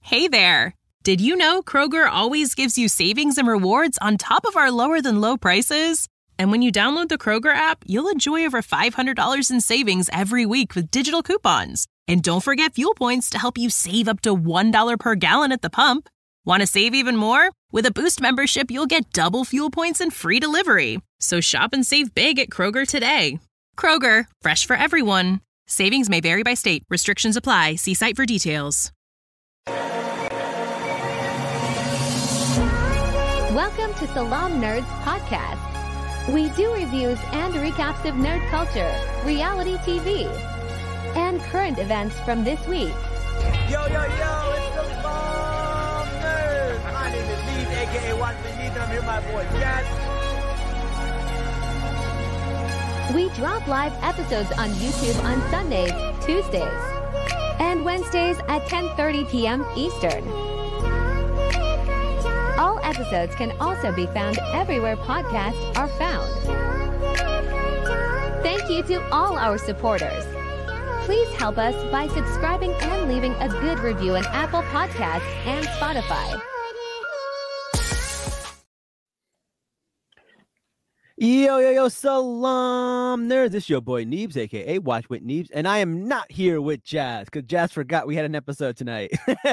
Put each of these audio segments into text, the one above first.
Hey there! Did you know Kroger always gives you savings and rewards on top of our lower-than-low prices? And when you download the Kroger app, you'll enjoy over $500 in savings every week with digital coupons. And don't forget fuel points to help you save up to $1 per gallon at the pump. Want to save even more? With a Boost membership, you'll get double fuel points and free delivery. So shop and save big at Kroger today. Kroger, fresh for everyone. Savings may vary by state. Restrictions apply. See site for details. Welcome to Salam Nerds Podcast. We do reviews and recaps of nerd culture, reality TV, and current events from this week. Yo, it's Salam Nerds. My name is Neeb, a.k.a. Watchman Neeb, and I'm here with my boy Jazz. We drop live episodes on YouTube on Sundays, Tuesdays, and Wednesdays at 10:30 p.m. Eastern. All episodes can also be found everywhere podcasts are found. Thank you to all our supporters. Please help us by subscribing and leaving a good review on Apple Podcasts and Spotify. Yo, Salam Nerds. This is your boy Neebs, a.k.a. Watch with Neebs, and I am not here with Jazz, because Jazz forgot we had an episode tonight.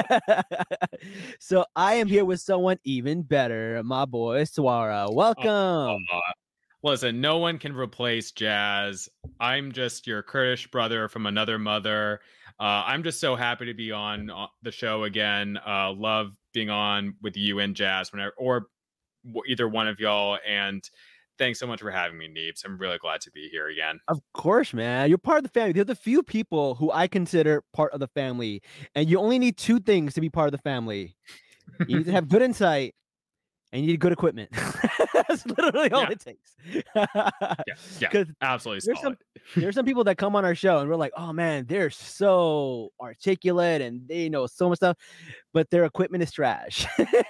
So I am here with someone even better, my boy Swara. Welcome. Listen, no one can replace Jazz. I'm just your Kurdish brother from another mother. I'm just so happy to be on the show again. Love being on with you and Jazz, whenever, or either one of y'all, and thanks so much for having me, Neebs. I'm really glad to be here again. Of course, man. You're part of the family. There's a few people who I consider part of the family, and you only need two things to be part of the family. You need to have good insight, and you need good equipment. That's literally all it takes. Yeah, absolutely solid. There's some people that come on our show, and we're like, oh, man, they're so articulate, and they know so much stuff, but their equipment is trash.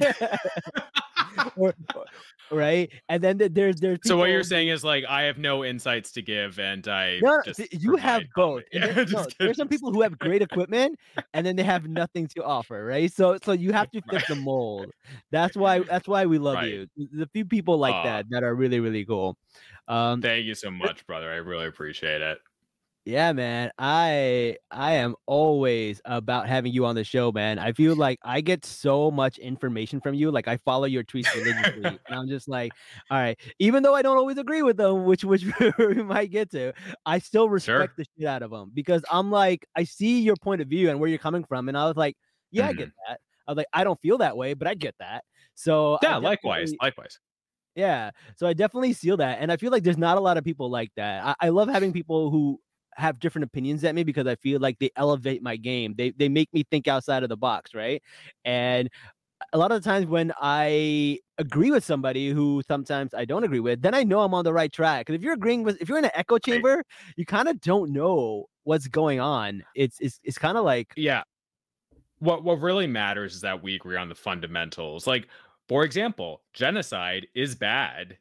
Right, and then there's people, so what you're saying is, like, I have no insights to give, and you have both. Yeah, there's some people who have great equipment, and then they have nothing to offer, right? So you have to fit the mold. That's why we love you. There's a few people like that are really, really cool. Thank you so much, brother. I really appreciate it. Yeah, man. I am always about having you on the show, man. I feel like I get so much information from you. Like, I follow your tweets religiously, and I'm just like, all right. Even though I don't always agree with them, which we might get to, I still respect the shit out of them, because I'm like, I see your point of view and where you're coming from, and I was like, yeah, I get that. I was like, I don't feel that way, but I get that. So yeah, likewise. Yeah, so I definitely feel that, and I feel like there's not a lot of people like that. I love having people who have different opinions at me, because I feel like they elevate my game. They make me think outside of the box, right? And a lot of the times when I agree with somebody who sometimes I don't agree with, then I know I'm on the right track. Because if you're in an echo chamber, you kind of don't know what's going on. It's kind of like, yeah. What really matters is that we agree on the fundamentals. Like, for example, genocide is bad.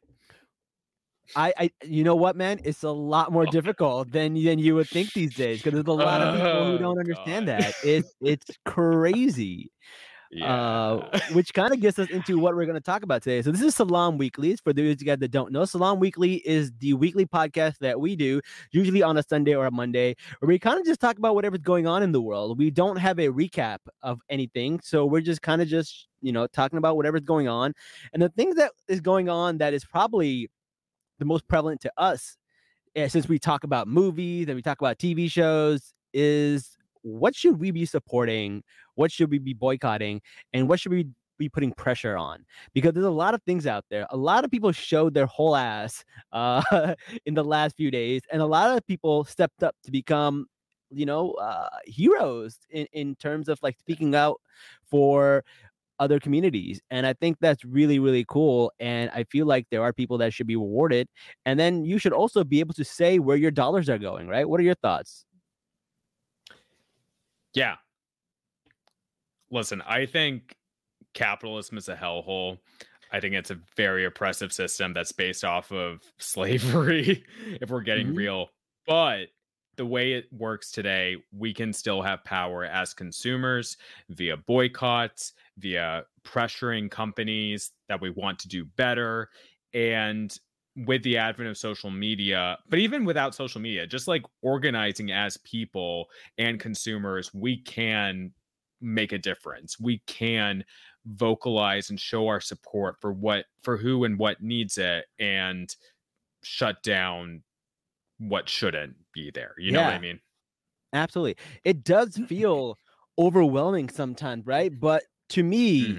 I you know what, man? It's a lot more difficult than you would think these days, because there's a lot of people who don't understand that. It's crazy. Yeah. Which kind of gets us into what we're going to talk about today. So this is Salam Weeklies. For those of you guys that don't know, Salam Weekly is the weekly podcast that we do, usually on a Sunday or a Monday, where we kind of just talk about whatever's going on in the world. We don't have a recap of anything, so we're just kind of talking about whatever's going on. And the thing that is going on that is probably the most prevalent to us, since we talk about movies and we talk about TV shows, is what should we be supporting? What should we be boycotting? And what should we be putting pressure on? Because there's a lot of things out there. A lot of people showed their whole ass in the last few days, and a lot of people stepped up to become, heroes in terms of like speaking out for other communities. And I think that's really, really cool. And I feel like there are people that should be rewarded. And then you should also be able to say where your dollars are going, right? What are your thoughts? Yeah. Listen, I think capitalism is a hellhole. I think it's a very oppressive system that's based off of slavery, if we're getting real. But the way it works today, we can still have power as consumers via boycotts, via pressuring companies that we want to do better. And with the advent of social media, but even without social media, just like organizing as people and consumers, we can make a difference. We can vocalize and show our support for who and what needs it, and shut down what shouldn't be there. You know what I mean? Absolutely. It does feel overwhelming sometimes, right? But to me,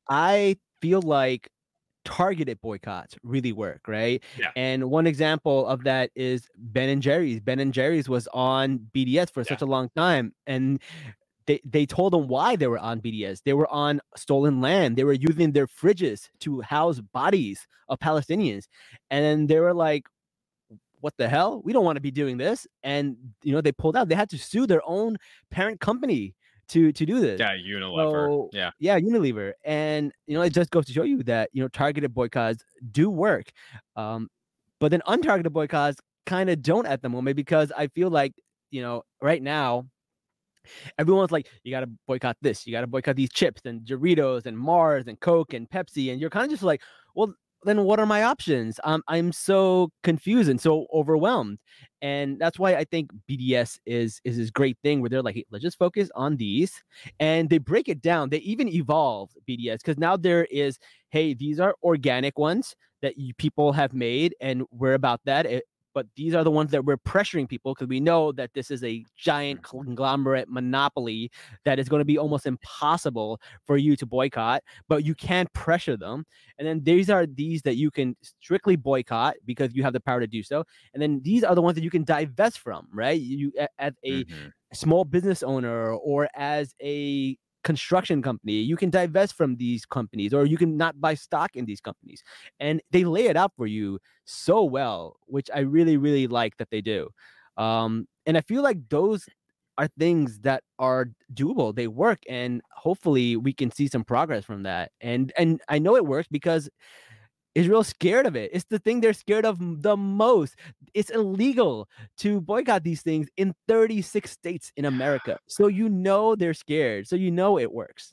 I feel like targeted boycotts really work, right? Yeah. And one example of that is Ben and Jerry's. Ben and Jerry's was on BDS for such a long time, and they told them why they were on BDS. They were on stolen land. They were using their fridges to house bodies of Palestinians, and then they were like, what the hell? We don't want to be doing this. And they pulled out. They had to sue their own parent company to do this. Yeah, Unilever. So, Unilever. And it just goes to show you that targeted boycotts do work. But then untargeted boycotts kind of don't at the moment, because I feel like right now everyone's like, you got to boycott this, you got to boycott these chips and Doritos and Mars and Coke and Pepsi, and you're kind of just like, well, then what are my options? I'm so confused and so overwhelmed. And that's why I think BDS is this great thing where they're like, hey, let's just focus on these. And they break it down. They even evolve BDS, because now there is, hey, these are organic ones that people have made, and we're about that. But these are the ones that we're pressuring people, because we know that this is a giant conglomerate monopoly that is going to be almost impossible for you to boycott, but you can pressure them. And then these are these that you can strictly boycott because you have the power to do so. And then these are the ones that you can divest from, right? You, as a small business owner or as a construction company, you can divest from these companies, or you can not buy stock in these companies, and they lay it out for you so well, which I really, really like that they do. And I feel like those are things that are doable. They work, and hopefully we can see some progress from that. And I know it works because Israel's scared of it. It's the thing they're scared of the most. It's illegal to boycott these things in 36 states in America. So they're scared. So it works.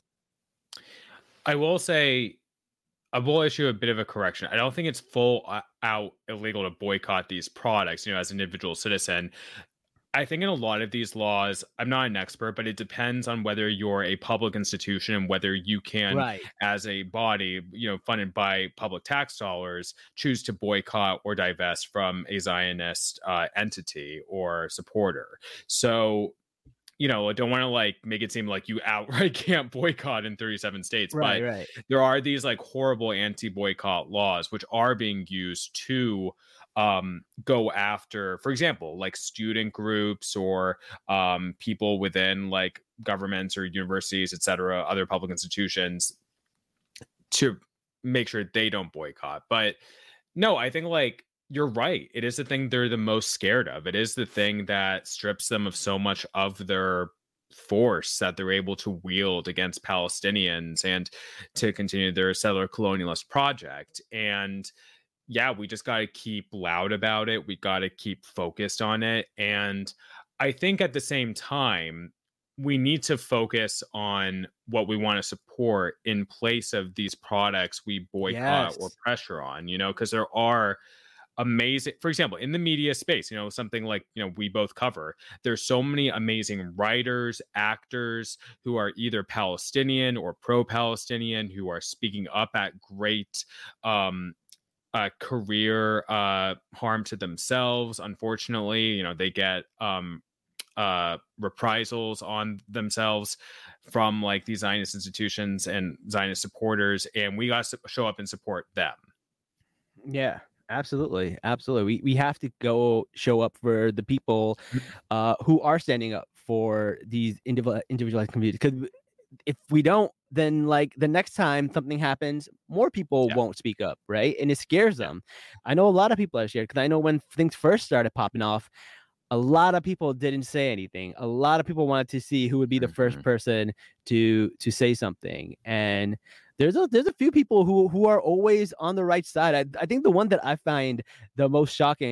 I will say, I will issue a bit of a correction. I don't think it's full out illegal to boycott these products, as an individual citizen. I think in a lot of these laws, I'm not an expert, but it depends on whether you're a public institution and whether you can, as a body, funded by public tax dollars, choose to boycott or divest from a Zionist entity or supporter. So, I don't want to make it seem like you outright can't boycott in 37 states, but there are these horrible anti-boycott laws which are being used to go after, for example, student groups or people within governments or universities, etc., other public institutions, to make sure they don't boycott. But no, I think you're right. It is the thing they're the most scared of. It is the thing that strips them of so much of their force that they're able to wield against Palestinians and to continue their settler colonialist project. And we just got to keep loud about it. We got to keep focused on it. And I think at the same time, we need to focus on what we want to support in place of these products we boycott or pressure on, because there are amazing, for example, in the media space, something like, we both cover, there's so many amazing writers, actors who are either Palestinian or pro-Palestinian, who are speaking up at great career harm to themselves. Unfortunately, they get reprisals on themselves from these Zionist institutions and Zionist supporters, and we got to show up and support them. Yeah, absolutely. We have to go show up for the people who are standing up for these individualized communities, because if we don't, then the next time something happens, more people won't speak up, right? And it scares them. I know a lot of people are scared, because I know when things first started popping off, a lot of people didn't say anything. A lot of people wanted to see who would be the first person to say something. And there's a few people who are always on the right side. I think the one that I find the most shocking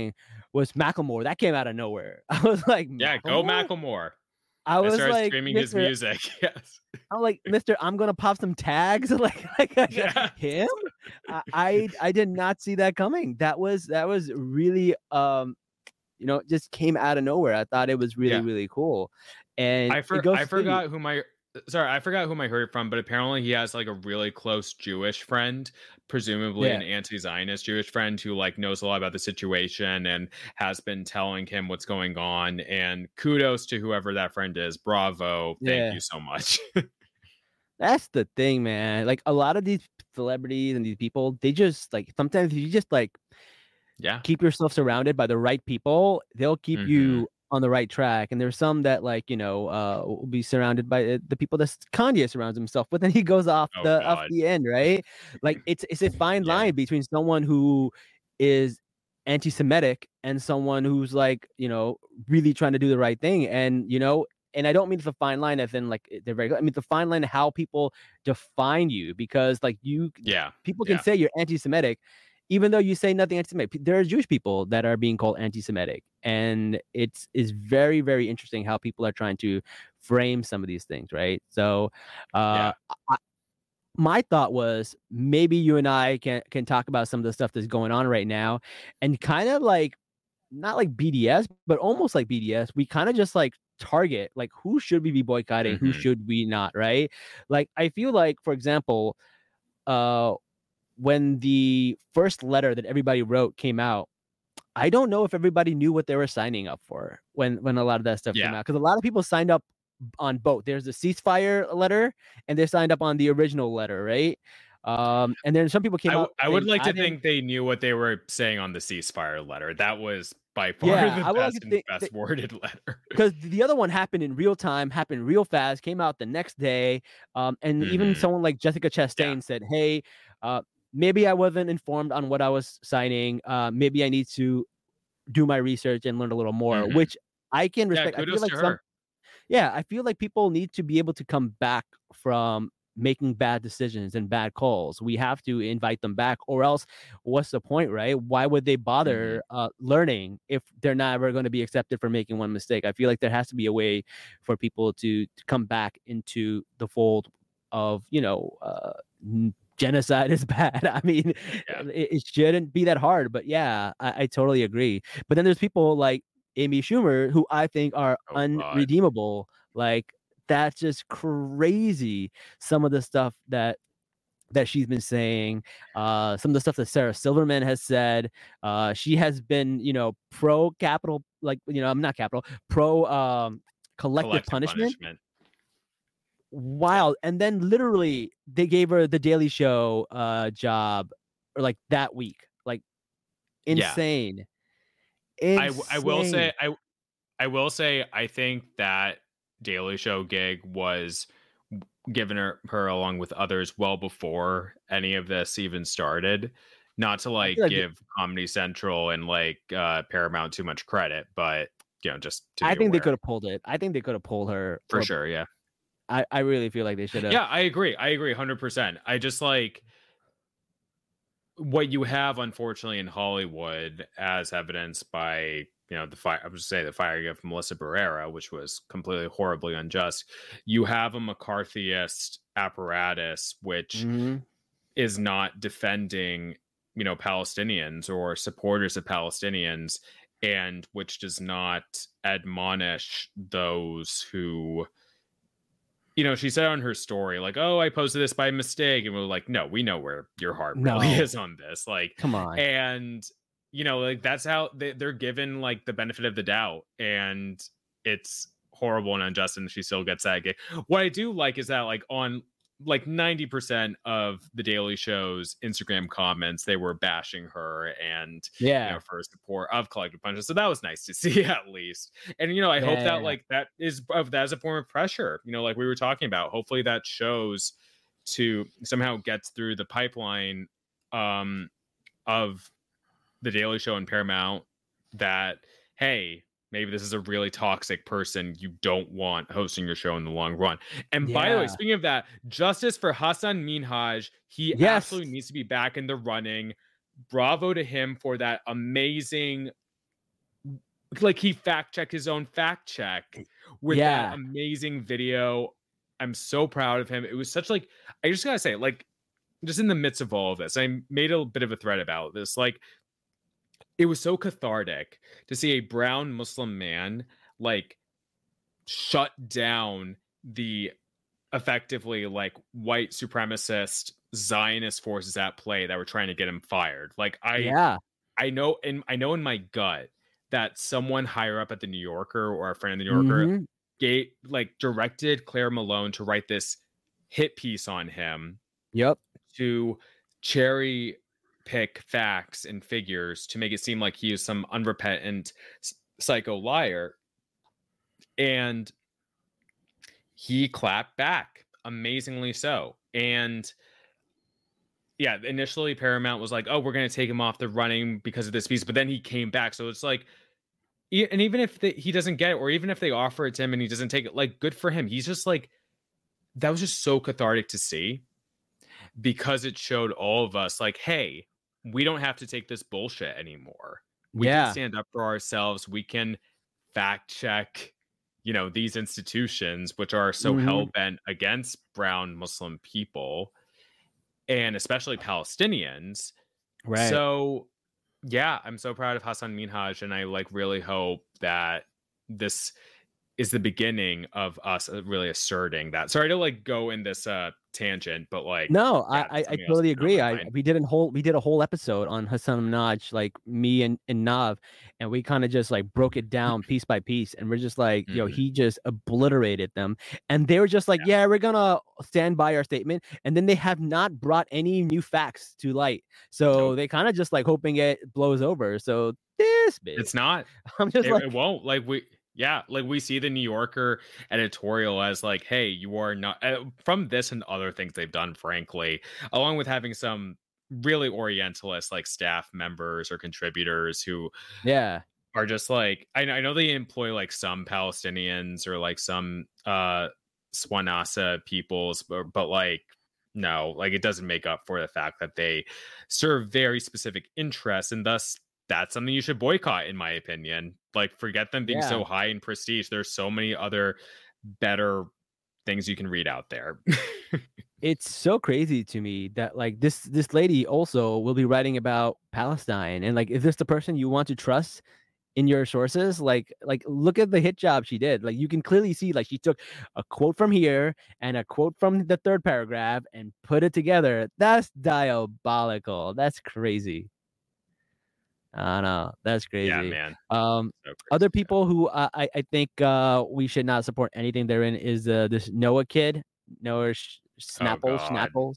was Macklemore. That came out of nowhere. I was like, Yeah, go Macklemore. I I was started like, streaming his music. Yes. I'm like, Mister, I'm gonna pop some tags. like Yeah. him. I did not see that coming. That was really just came out of nowhere. I thought it was really really cool. And I forgot who my heard it from, but apparently he has like a really close Jewish friend, presumably an anti-Zionist Jewish friend who like knows a lot about the situation and has been telling him what's going on. And kudos to whoever that friend is. Bravo. Thank you so much. That's the thing, man. Like a lot of these celebrities and these people, they just like sometimes you just like keep yourself surrounded by the right people. They'll keep you on the right track. And there's some that like, will be surrounded by the people that Kanye surrounds himself with, and he goes off the end, right? Like it's a fine line between someone who is anti-Semitic and someone who's like, really trying to do the right thing. And, and I don't mean the fine line as in like they're very good. I mean the fine line how people define you, because like people can say you're anti-Semitic even though you say nothing anti-Semitic. There are Jewish people that are being called anti-Semitic, and it's very very interesting how people are trying to frame some of these things, right? So my thought was maybe you and I can talk about some of the stuff that's going on right now, and kind of like not like BDS, but almost like BDS. We kind of just like target like who should we be boycotting, who should we not, right? Like I feel like, for example, when the first letter that everybody wrote came out, I don't know if everybody knew what they were signing up for when a lot of that stuff came out, because a lot of people signed up on both. There's a ceasefire letter and they signed up on the original letter, right? And then some people came out. I would like to think they knew what they were saying on the ceasefire letter. That was by far the best worded letter. Because the other one happened in real time, happened real fast, came out the next day. And even someone like Jessica Chastain said, hey, maybe I wasn't informed on what I was signing. Maybe I need to do my research and learn a little more, which I can respect. Yeah, kudos to her. I feel like people need to be able to come back from making bad decisions and bad calls. We have to invite them back, or else what's the point, right? Why would they bother learning if they're not ever going to be accepted for making one mistake? I feel like there has to be a way for people to come back into the fold of, genocide is bad. I mean, it shouldn't be that hard, but I totally agree. But then there's people like Amy Schumer who I think are unredeemable. Like that's just crazy. Some of the stuff that she's been saying, some of the stuff that Sarah Silverman has said. She has been, pro capital, like, I'm not capital, pro collective punishment. Wild. And then literally they gave her the Daily Show job or like that week. Like insane. I will say I think that Daily Show gig was given her along with others well before any of this even started. Not to like give Comedy Central and like Paramount too much credit, but just to I think they could have pulled it. I think they could have pulled her for sure. Yeah. I really feel like they should have. Yeah, I agree 100%. I just like what you have, unfortunately, in Hollywood, as evidenced by the firing of Melissa Barrera, which was completely horribly unjust. You have a McCarthyist apparatus which is not defending Palestinians or supporters of Palestinians, and which does not admonish those who she said on her story, like, oh, I posted this by mistake. And we're like, no, we know where your heart really is on this. Like, come on. And, like that's how they're given like the benefit of the doubt. And it's horrible and unjust. And she still gets that gig. What I do like is that like on like 90% of the Daily Show's Instagram comments, they were bashing her and for her support of collective punishment. So that was nice to see at least. And I hope that like that is a form of pressure. Like we were talking about. Hopefully that shows to somehow gets through the pipeline of the Daily Show and Paramount that hey, maybe this is a really toxic person you don't want hosting your show in the long run. And by the way, speaking of that, justice for Hassan Minhaj. He absolutely needs to be back in the running. Bravo to him for that amazing like he fact checked his own fact check with that amazing video. I'm so proud of him. It was such like, I just gotta say, like, just in the midst of all of this, I made a bit of a thread about this. Like, it was so cathartic to see a brown Muslim man like shut down the effectively like white supremacist Zionist forces at play that were trying to get him fired. Like I know in my gut that someone higher up at the New Yorker or a friend of the New Yorker directed Claire Malone to write this hit piece on him. Yep. To cherry pick facts and figures to make it seem like he is some unrepentant psycho liar. And he clapped back, amazingly so. And yeah, initially Paramount was like, oh, we're going to take him off the running because of this piece. But then he came back. So it's like, and even if he doesn't get it, or even if they offer it to him and he doesn't take it, like, good for him. He's just like, that was just so cathartic to see, because it showed all of us like, hey, we don't have to take this bullshit anymore. We can stand up for ourselves. We can fact check, you know, these institutions, which are so hell-bent against brown Muslim people, and especially Palestinians. Right. So yeah, I'm so proud of Hassan Minhaj, and I like really hope that this is the beginning of us really asserting that. Sorry to like go in this tangent, but like, no, I totally agree. We did a whole episode on Hassan Minhaj, like me and Nav, and we kind of just like broke it down piece by piece, and we're just like, yo, he just obliterated them, and they were just like, yeah, we're gonna stand by our statement, and then they have not brought any new facts to light, so they kind of just like hoping it blows over. So this bitch, it's not. I'm just like, it won't. Like we see the New Yorker editorial as like, hey, you are not, from this and other things they've done, frankly, along with having some really Orientalist like staff members or contributors who are just like, I know they employ like some Palestinians or like some Swanasa peoples, but like, no, like it doesn't make up for the fact that they serve very specific interests, and thus that's something you should boycott, in my opinion. Like, forget them being so high in prestige. There's so many other better things you can read out there. It's so crazy to me that like this lady also will be writing about Palestine, and like, is this the person you want to trust in your sources? Like look at the hit job she did. Like, you can clearly see like she took a quote from here and a quote from the third paragraph and put it together. That's diabolical. That's crazy. I know, that's crazy. Yeah, man. So other people who I think we should not support anything they're in is this Noah kid, Noah Schnapples.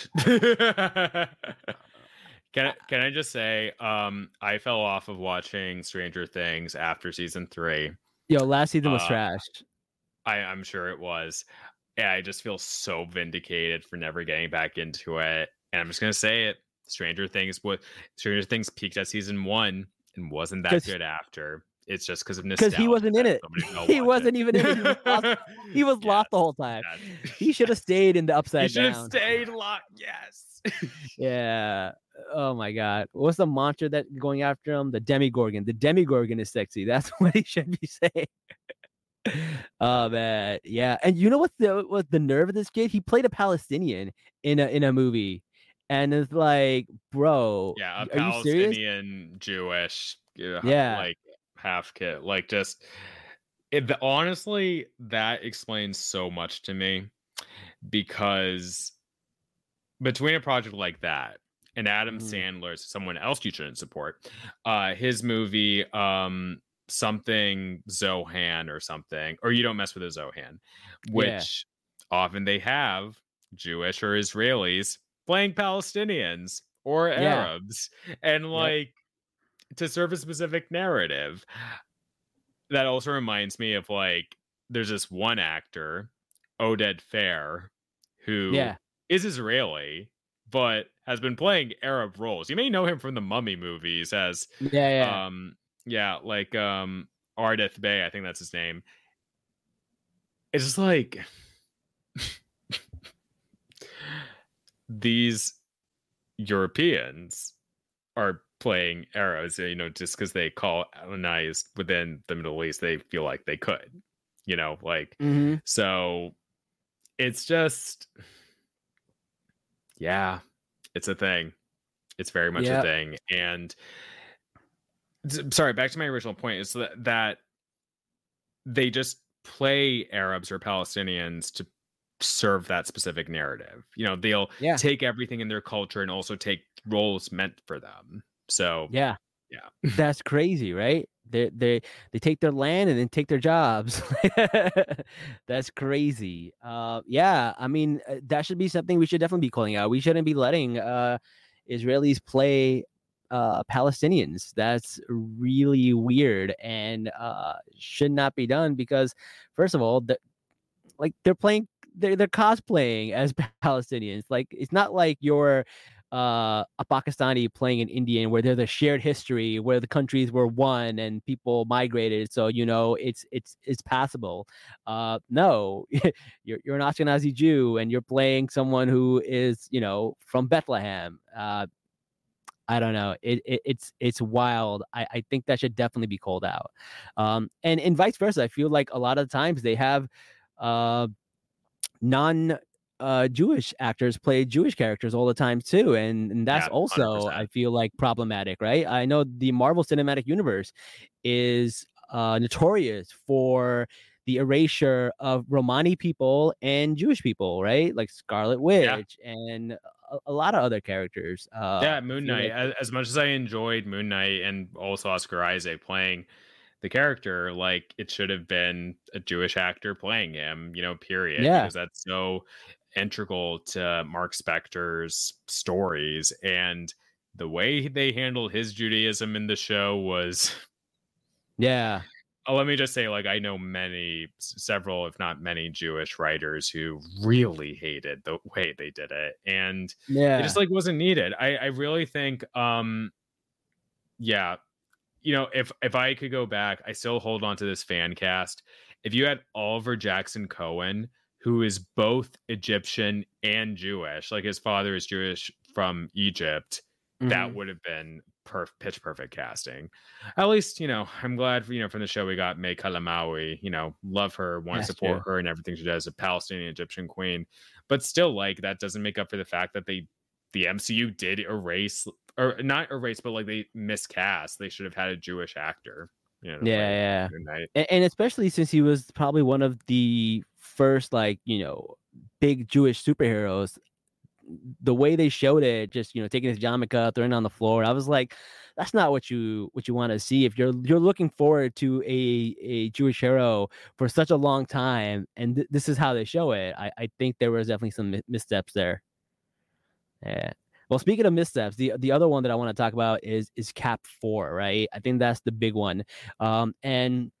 Noah. Can I just say, I fell off of watching Stranger Things after season 3. Yo, last season was trash. I'm sure it was. Yeah, I just feel so vindicated for never getting back into it. And I'm just gonna say it. Stranger Things peaked at season 1 and wasn't that good after. It's just because of nostalgia. Because he wasn't in it. He wasn't even in it. He was lost the whole time. He should have stayed in the Upside Down. He should have stayed locked. Yes. Yeah. Oh my God. What's the mantra that going after him? The Demigorgon. The Demigorgon is sexy. That's what he should be saying. Oh man. Yeah. And you know what the nerve of this kid? He played a Palestinian in a movie. And it's like, bro, yeah, a Palestinian Jewish, like half kid, like just honestly, that explains so much to me, because between a project like that and Adam Sandler's someone else you shouldn't support, his movie, something Zohan or something, or You Don't Mess with a Zohan, which often they have Jewish or Israelis playing Palestinians or Arabs, and like to serve a specific narrative. That also reminds me of like, there's this one actor, Oded Fair, who is Israeli but has been playing Arab roles. You may know him from the Mummy movies as Ardith Bey, I think that's his name. It's just like these Europeans are playing Arabs, just because they colonized within the Middle East, they feel like they could, like, Hmm. so it's just, yeah, it's a thing. It's very much a thing. And sorry, back to my original point is that they just play Arabs or Palestinians to serve that specific narrative. They'll take everything in their culture and also take roles meant for them. So yeah, yeah, that's crazy, right? They take their land and then take their jobs. That's crazy. Yeah, I mean, that should be something we should definitely be calling out. We shouldn't be letting Israelis play Palestinians. That's really weird and should not be done because, first of all, they're cosplaying as Palestinians. Like, it's not like you're a Pakistani playing an Indian where there's a shared history where the countries were one and people migrated, so it's passable. No, you're an Ashkenazi Jew and you're playing someone who is from Bethlehem. I don't know. It's wild. I think that should definitely be called out. And vice versa. I feel like a lot of times they have non Jewish actors play Jewish characters all the time too, and that's also 100%. I feel like problematic, right? I know the Marvel Cinematic Universe is notorious for the erasure of Romani people and Jewish people, right? Like Scarlet Witch and a lot of other characters. Moon Knight. As much as I enjoyed Moon Knight and also Oscar Isaac playing the character, like, it should have been a Jewish actor playing him, period. Yeah. Because that's so integral to Mark Spector's stories, and the way they handled his Judaism in the show was let me just say, like, I know several, if not many, Jewish writers who really hated the way they did it, and it just wasn't needed. I really think if I could go back, I still hold on to this fan cast. If you had Oliver Jackson Cohen, who is both Egyptian and Jewish, like his father is Jewish from Egypt, that would have been pitch perfect casting. At least, I'm glad, from the show we got May Kalamaui, love her, want to support her and everything she does, a Palestinian Egyptian queen. But still, like, that doesn't make up for the fact that the MCU did erase, or not erase, but like they miscast. They should have had a Jewish actor. And especially since he was probably one of the first, big Jewish superheroes. The way they showed it, just taking his yarmulke, throwing it on the floor, I was like, that's not what you want to see. If you're looking forward to a Jewish hero for such a long time, and this is how they show it, I think there was definitely some missteps there. Yeah. Well, speaking of missteps, the other one that I want to talk about is Cap 4, right? I think that's the big one. And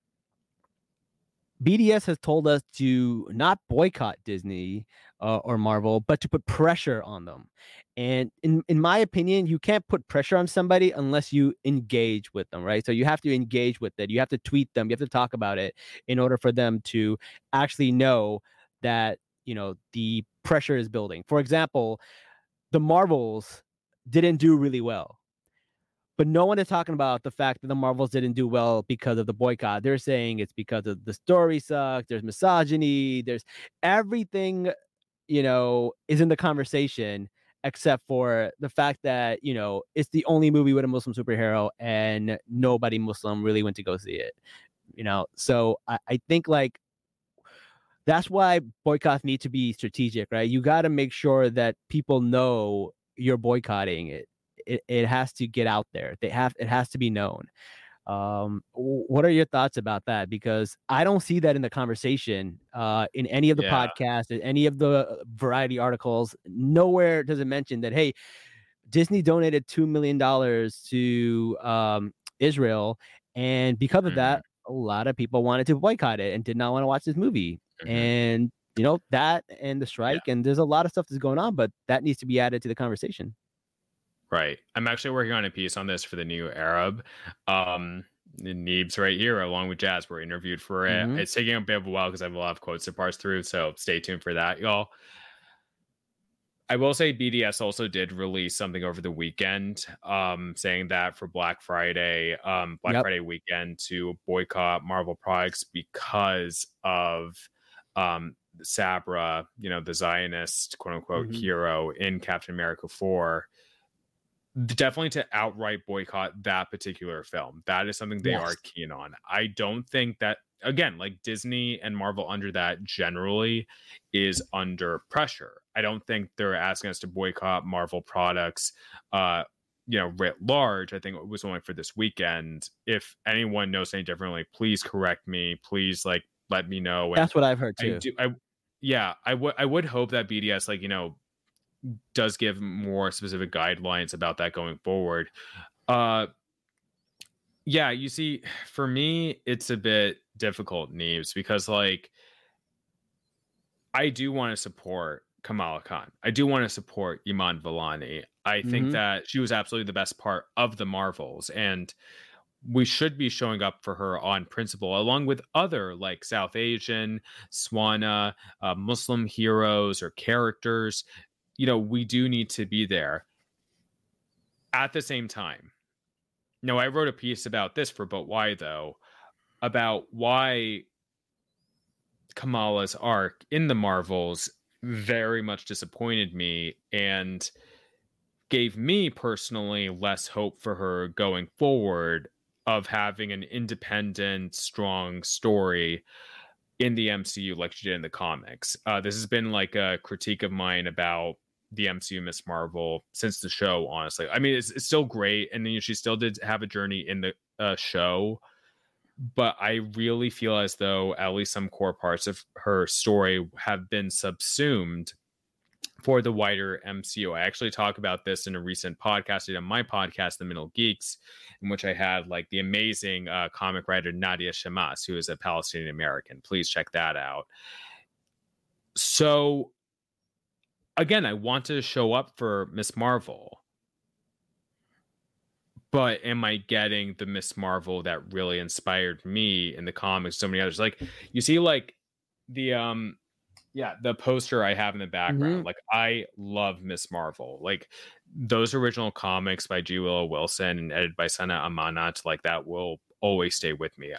BDS has told us to not boycott Disney or Marvel, but to put pressure on them. And in my opinion, you can't put pressure on somebody unless you engage with them, right? So you have to engage with it. You have to tweet them. You have to talk about it in order for them to actually know that, the pressure is building. For example, the Marvels didn't do really well. But no one is talking about the fact that the Marvels didn't do well because of the boycott. They're saying it's because of the story sucks. There's misogyny. There's everything, is in the conversation except for the fact that, it's the only movie with a Muslim superhero and nobody Muslim really went to go see it. So I think that's why boycotts need to be strategic, right? You got to make sure that people know you're boycotting it. It has to get out there. It has to be known. What are your thoughts about that? Because I don't see that in the conversation, in any of the podcasts, in any of the variety articles. Nowhere does it mention that, hey, Disney donated $2 million to Israel, and because of that, a lot of people wanted to boycott it and did not want to watch this movie. And that and the strike, and there's a lot of stuff that's going on, but that needs to be added to the conversation. Right. I'm actually working on a piece on this for the New Arab. Neebs right here, along with Jazz, were interviewed for it. It's taking a bit of a while because I have a lot of quotes to parse through, so stay tuned for that, y'all. I will say BDS also did release something over the weekend, saying that for Black Friday, Yep. weekend to boycott Marvel products because of Sabra, the Zionist quote unquote Mhm. hero in Captain America 4. Definitely to outright boycott that particular film. That is something they are Yes. keen on. I don't think that, again, like Disney and Marvel under that generally is under pressure. I don't think they're asking us to boycott Marvel products writ large. I think it was only for this weekend. If anyone knows any differently, please correct me. Please let me know. And That's what I've heard I too. do I would hope that BDS does give more specific guidelines about that going forward. You see, for me, it's a bit difficult, Neves, because I do want to support Kamala Khan. I do want to support Iman Vellani. I think Mhm. that she was absolutely the best part of the Marvels, and we should be showing up for her on principle, along with other like South Asian, Swana, Muslim heroes or characters. We do need to be there. At the same time, I wrote a piece about this for But Why, though, about why Kamala's arc in the Marvels very much disappointed me and gave me personally less hope for her going forward of having an independent, strong story in the MCU like she did in the comics. This has been like a critique of mine about the MCU Miss Marvel since the show, honestly. I mean, it's still great, and then she still did have a journey in the show, but I really feel as though at least some core parts of her story have been subsumed for the wider MCU. I actually talk about this in a recent podcast I did on my podcast, The Middle Geeks, in which I had the amazing comic writer Nadia Shamas, who is a Palestinian American. Please check that out. So again, I want to show up for Miss Marvel, but am I getting the Miss Marvel that really inspired me in the comics? So many others, you see, the poster I have in the background. Mhm. I love Miss Marvel. Those original comics by G. Willow Wilson and edited by Sana Amanat, that will always stay with me.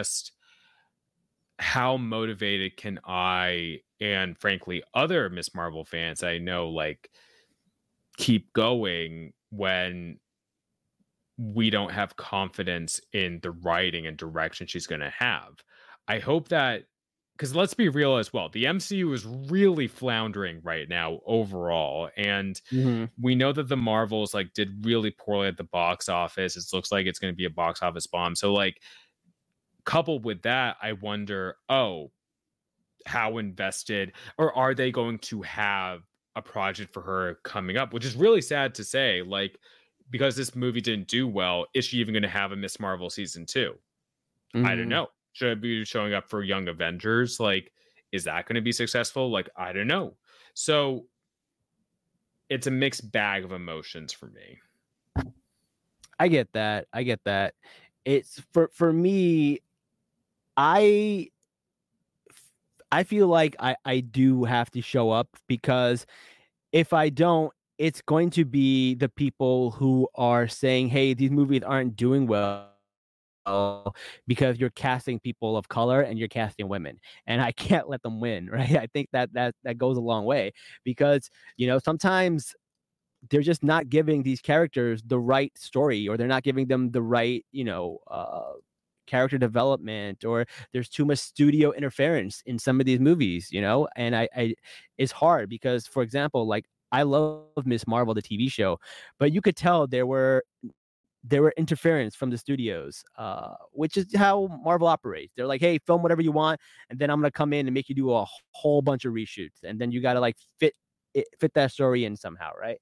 How motivated can I and frankly other Miss Marvel fans I know keep going when we don't have confidence in the writing and direction she's going to have? I hope that, because let's be real as well, the MCU is really floundering right now overall, and Mhm. we know that the Marvels did really poorly at the box office. It looks like it's going to be a box office bomb. So coupled with that, I wonder, how invested, or are they going to have a project for her coming up, which is really sad to say, because this movie didn't do well, is she even going to have a Miss Marvel season 2? I don't Mhm. know. Should I be showing up for Young Avengers? Is that going to be successful? I don't know. So it's a mixed bag of emotions for me. I get that. I get that. It's for me, I feel like I do have to show up, because if I don't, it's going to be the people who are saying, "Hey, these movies aren't doing well because you're casting people of color and you're casting women, and I can't let them win." Right? I think that goes a long way, because sometimes they're just not giving these characters the right story, or they're not giving them the right character development, or there's too much studio interference in some of these movies, and I it's hard, because for example, I love Miss Marvel, the TV show, but you could tell there were interference from the studios, which is how Marvel operates. They're like, hey, film whatever you want, and then I'm gonna come in and make you do a whole bunch of reshoots, and then you gotta fit that story in somehow, right?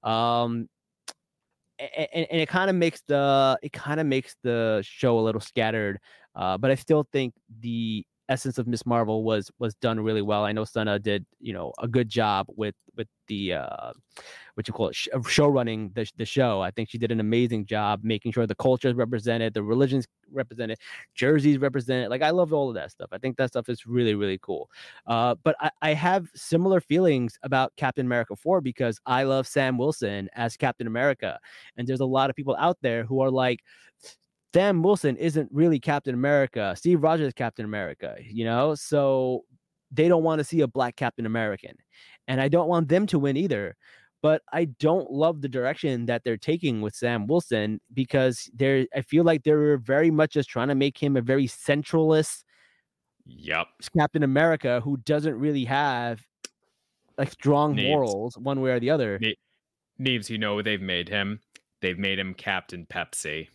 And it kind of makes the show a little scattered, but I still think essence of Miss Marvel was done really well. I know Sana did, a good job with the what you call it, show running the show. I think she did an amazing job making sure the culture is represented, the religions represented, jerseys represented. Like, I love all of that stuff. I think that stuff is really, really cool. But I have similar feelings about Captain America 4 because I love Sam Wilson as Captain America. And there's a lot of people out there who are like, Sam Wilson isn't really Captain America. Steve Rogers is Captain America, so they don't want to see a black Captain American. And I don't want them to win either. But I don't love the direction that they're taking with Sam Wilson because I feel like they're very much just trying to make him a very centralist Captain America who doesn't really have like strong morals one way or the other. Neves, what they've made him? They've made him Captain Pepsi.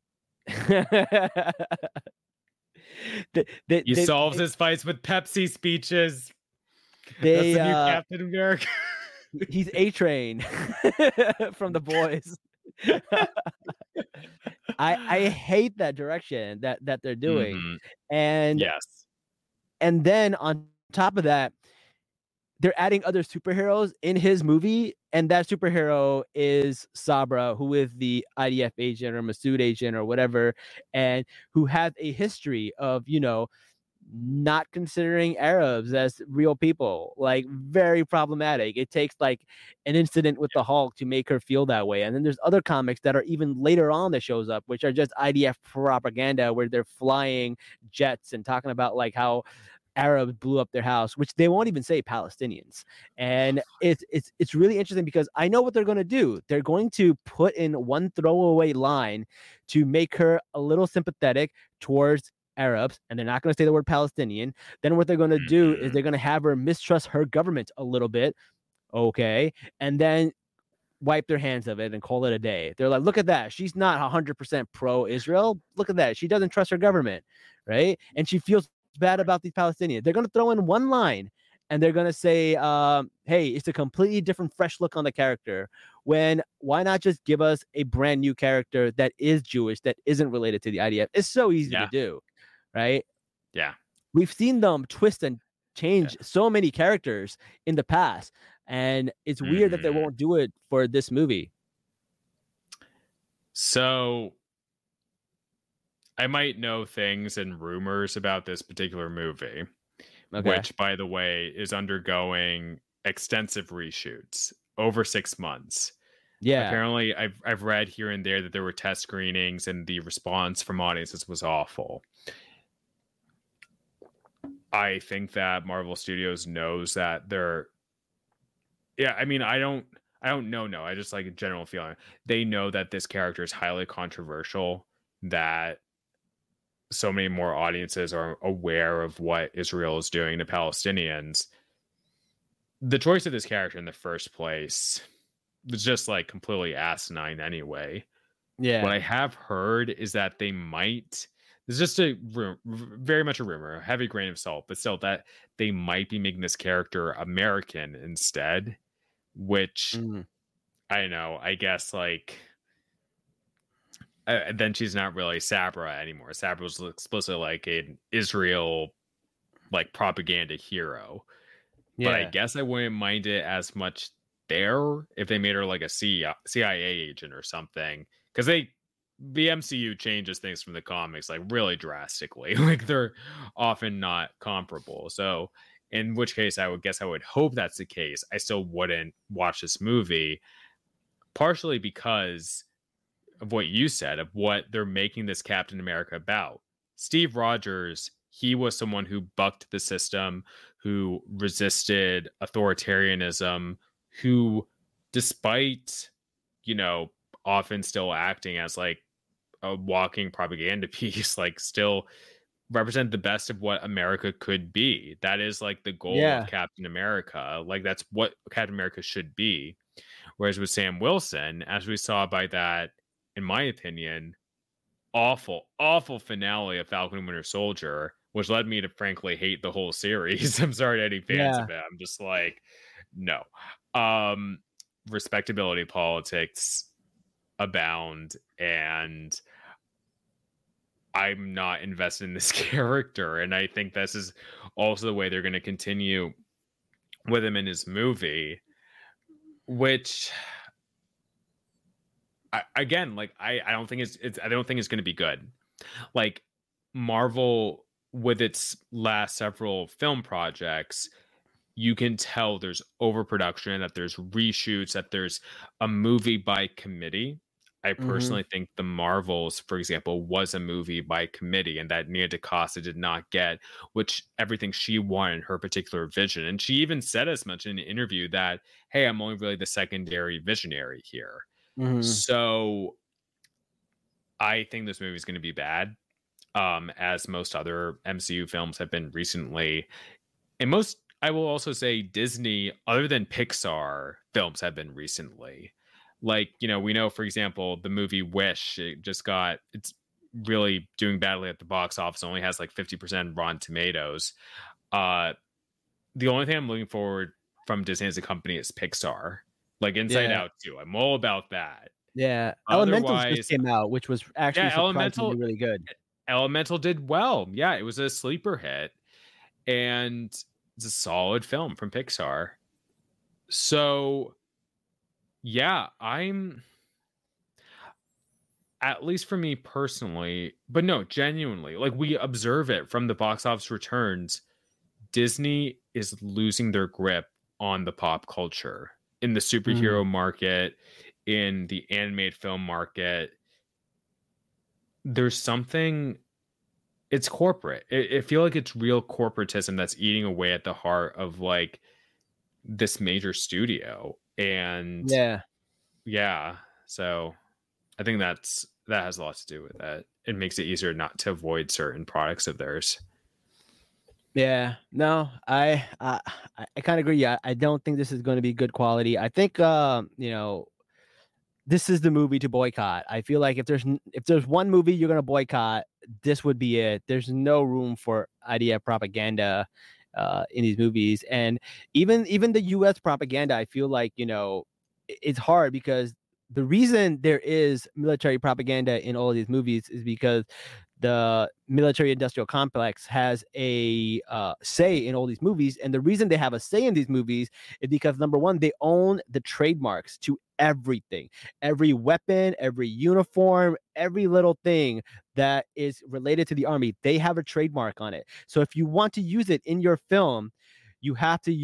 He solves his fights with Pepsi speeches. That's the new Captain America. He's A-Train from The Boys. I hate that direction that they're doing. Mm-hmm. And yes. And then on top of that, they're adding other superheroes in his movie, and that superhero is Sabra, who is the IDF agent or Masood agent or whatever, and who has a history of, not considering Arabs as real people, like very problematic. It takes like an incident with the Hulk to make her feel that way. And then there's other comics that are even later on that shows up, which are just IDF propaganda where they're flying jets and talking about like how Arabs blew up their house, which they won't even say Palestinians. And it's really interesting because I know what they're going to do. They're going to put in one throwaway line to make her a little sympathetic towards Arabs, and they're not going to say the word Palestinian. Then what they're going to do is they're going to have her mistrust her government a little bit. Okay. And then wipe their hands of it and call it a day. They're like, look at that. She's not 100% pro-Israel. Look at that. She doesn't trust her government. Right. And she feels bad about these Palestinians. They're going to throw in one line and they're going to say, hey, it's a completely different, fresh look on the character. Why not just give us a brand new character that is Jewish, that isn't related to the IDF? It's so easy to do. Right? Yeah. We've seen them twist and change so many characters in the past, and it's weird that they won't do it for this movie. So I might know things and rumors about this particular movie, which, by the way, is undergoing extensive reshoots over 6 months. Yeah. Apparently, I've read here and there that there were test screenings and the response from audiences was awful. I think that Marvel Studios knows that they're. Yeah, I mean, I don't know. No, I just like a general feeling. They know that this character is highly controversial, that so many more audiences are aware of what Israel is doing to Palestinians. The choice of this character in the first place was just like completely asinine anyway. Yeah. What I have heard is that they might. It's just very much a rumor, a heavy grain of salt, but still that they might be making this character American instead, which I don't know. I guess like then she's not really Sabra anymore. Sabra was explicitly like an Israel like propaganda hero. Yeah. But I guess I wouldn't mind it as much there if they made her like a CIA agent or something, because the MCU changes things from the comics like really drastically. Like they're often not comparable. So in which case I would hope that's the case. I still wouldn't watch this movie, partially because of what you said, of what they're making this Captain America about. Steve Rogers, he was someone who bucked the system, who resisted authoritarianism, who, despite, often still acting as like a walking propaganda piece, like still represent the best of what America could be. That is like the goal of Captain America. Like that's what Captain America should be. Whereas with Sam Wilson, as we saw by that, in my opinion, awful finale of Falcon and Winter Soldier, which led me to frankly hate the whole series. I'm sorry to any fans of it. I'm just like, no. Respectability politics abound, and I'm not invested in this character. And I think this is also the way they're going to continue with him in his movie, which again, like I don't think I don't think it's going to be good. Like Marvel with its last several film projects, you can tell there's overproduction, that there's reshoots, that there's a movie by committee. I personally think the Marvels, for example, was a movie by committee, and that Nia DaCosta did not get, which everything she wanted in her particular vision. And she even said as much in an interview that, hey, I'm only really the secondary visionary here. So I think this movie is going to be bad, as most other MCU films have been recently. And most, I will also say, Disney, other than Pixar, films have been recently. Like, you know, we know, for example, the movie Wish, it's really doing badly at the box office. It only has like 50% Rotten Tomatoes. The only thing I'm looking forward from Disney as a company is Pixar. Like Inside Out too. I'm all about that. Yeah. Elemental just came out, which was actually surprisingly really good. Elemental did well. Yeah, it was a sleeper hit. And it's a solid film from Pixar. So yeah, I'm, at least for me personally, but no, genuinely, like we observe it from the box office returns, Disney is losing their grip on the pop culture, in the superhero market, in the animated film market. There's something, it's corporate. I feel like it's real corporatism that's eating away at the heart of like this major studio. And yeah, so I think that has a lot to do with that. It makes it easier not to avoid certain products of theirs. Yeah, no, I kind of agree. I don't think this is going to be good quality. I think you know, this is the movie to boycott. I feel like if there's one movie you're going to boycott, this would be it. There's no room for IDF propaganda in these movies. And even the US propaganda, I feel like, you know, it's hard because the reason there is military propaganda in all of these movies is because the military industrial complex has a say in all these movies. And the reason they have a say in these movies is because, number one, they own the trademarks to everything, every weapon, every uniform, every little thing that is related to the army. They have a trademark on it. So if you want to use it in your film, you have to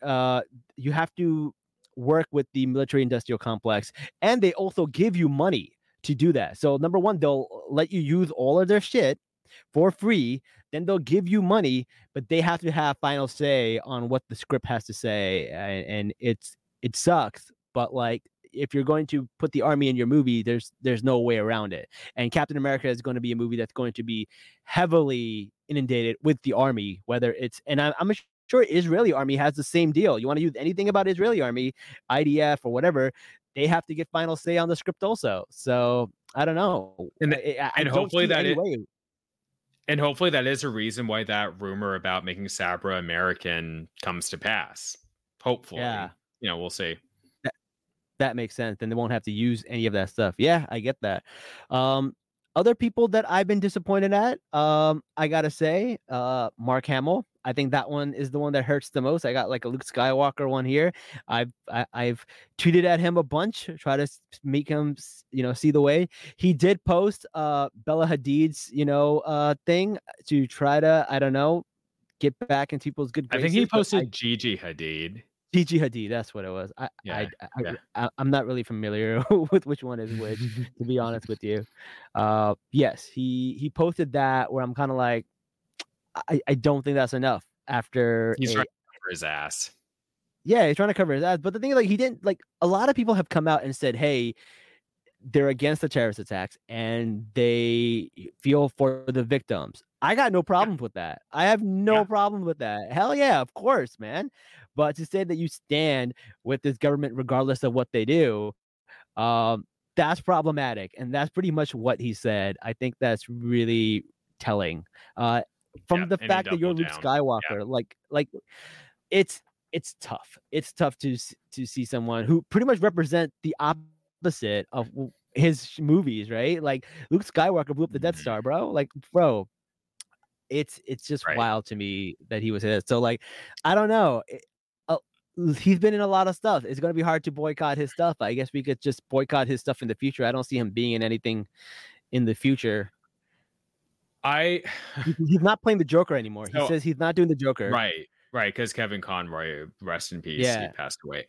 work with the military industrial complex, and they also give you money to do that. So number one, they'll let you use all of their shit for free. Then they'll give you money, but they have to have final say on what the script has to say. And it sucks, but like, if you're going to put the army in your movie, there's no way around it. And Captain America is going to be a movie that's going to be heavily inundated with the army, whether it's, and I'm sure Israeli army has the same deal. You want to use anything about Israeli army, IDF or whatever, they have to get final say on the script also. So I don't know. And hopefully that is a reason why that rumor about making Sabra American comes to pass. Hopefully, yeah. You know, we'll see. That makes sense. Then they won't have to use any of that stuff. Yeah, I get that. Other people that I've been disappointed at, I gotta say, Mark Hamill. I think that one is the one that hurts the most. I got like a Luke Skywalker one here. I've tweeted at him a bunch, try to make him, you know, see the way. He did post Bella Hadid's, you know, thing to try to, I don't know, get back in people's good graces. I think he posted Gigi Hadid. Gigi Hadid, that's what it was. I'm not really familiar with which one is which, to be honest with you. Yes, he posted that where I'm kind of like, I don't think that's enough. After he's trying to cover his ass. Yeah, he's trying to cover his ass. But the thing is, like, he didn't, like, a lot of people have come out and said, hey, they're against the terrorist attacks and they feel for the victims. I got no problems with that. I have no problem with that. Hell yeah, of course, man. But to say that you stand with this government regardless of what they do, that's problematic. And that's pretty much what he said. I think that's really telling. From the fact that you're Luke Skywalker, like it's tough. It's tough to see someone who pretty much represent the opposite of his movies, right? Like Luke Skywalker blew up the Death Star, bro. Like, bro, it's just Right. wild to me that he was his. So like, I don't know. He's been in a lot of stuff. It's going to be hard to boycott his stuff. I guess we could just boycott his stuff in the future. I don't see him being in anything in the future. He's not playing the Joker anymore. He says he's not doing the Joker. Right, because Kevin Conroy, rest in peace, he passed away.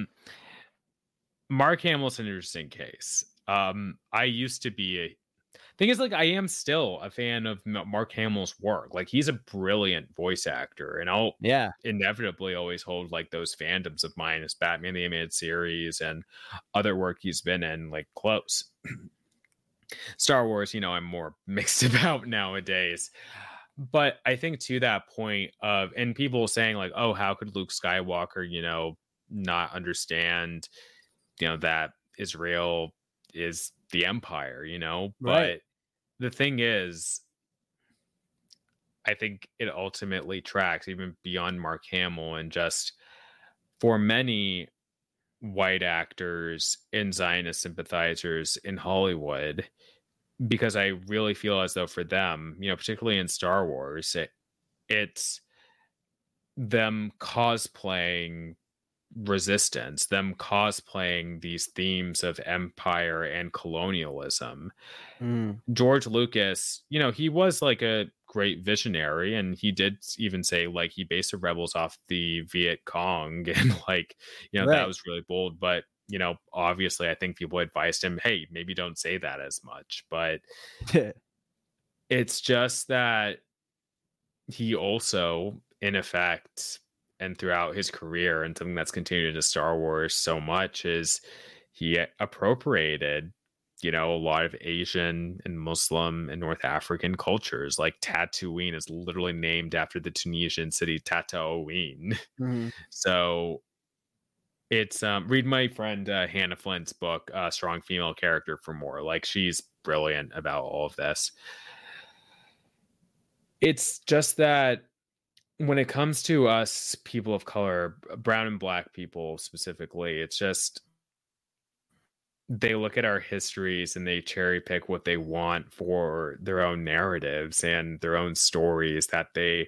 Mark Hamill's an interesting case. I used to be thing is, like, I am still a fan of Mark Hamill's work. Like, he's a brilliant voice actor, and I'll inevitably always hold like those fandoms of mine as Batman the Animated Series and other work he's been in, like, close. Star Wars, I'm more mixed about nowadays. But I think to that point of, and people saying like, oh, how could Luke Skywalker, not understand, that Israel is the Empire, Right. But the thing is, I think it ultimately tracks even beyond Mark Hamill, and just for many white actors and Zionist sympathizers in Hollywood, because I really feel as though for them, particularly in Star Wars, it's them cosplaying resistance, them cosplaying these themes of empire and colonialism. George Lucas, he was like a great visionary, and he did even say like he based the rebels off the Viet Cong, and like, that was really bold. But obviously I think people advised him, hey, maybe don't say that as much. But it's just that he also, in effect, and throughout his career, and something that's continued to Star Wars so much, is he appropriated, a lot of Asian and Muslim and North African cultures. Like Tatooine is literally named after the Tunisian city Tataouine. So it's read my friend Hannah Flint's book, Strong Female Character, for more. Like, she's brilliant about all of this. It's just that when it comes to us people of color, brown and black people specifically, it's just they look at our histories and they cherry pick what they want for their own narratives and their own stories that they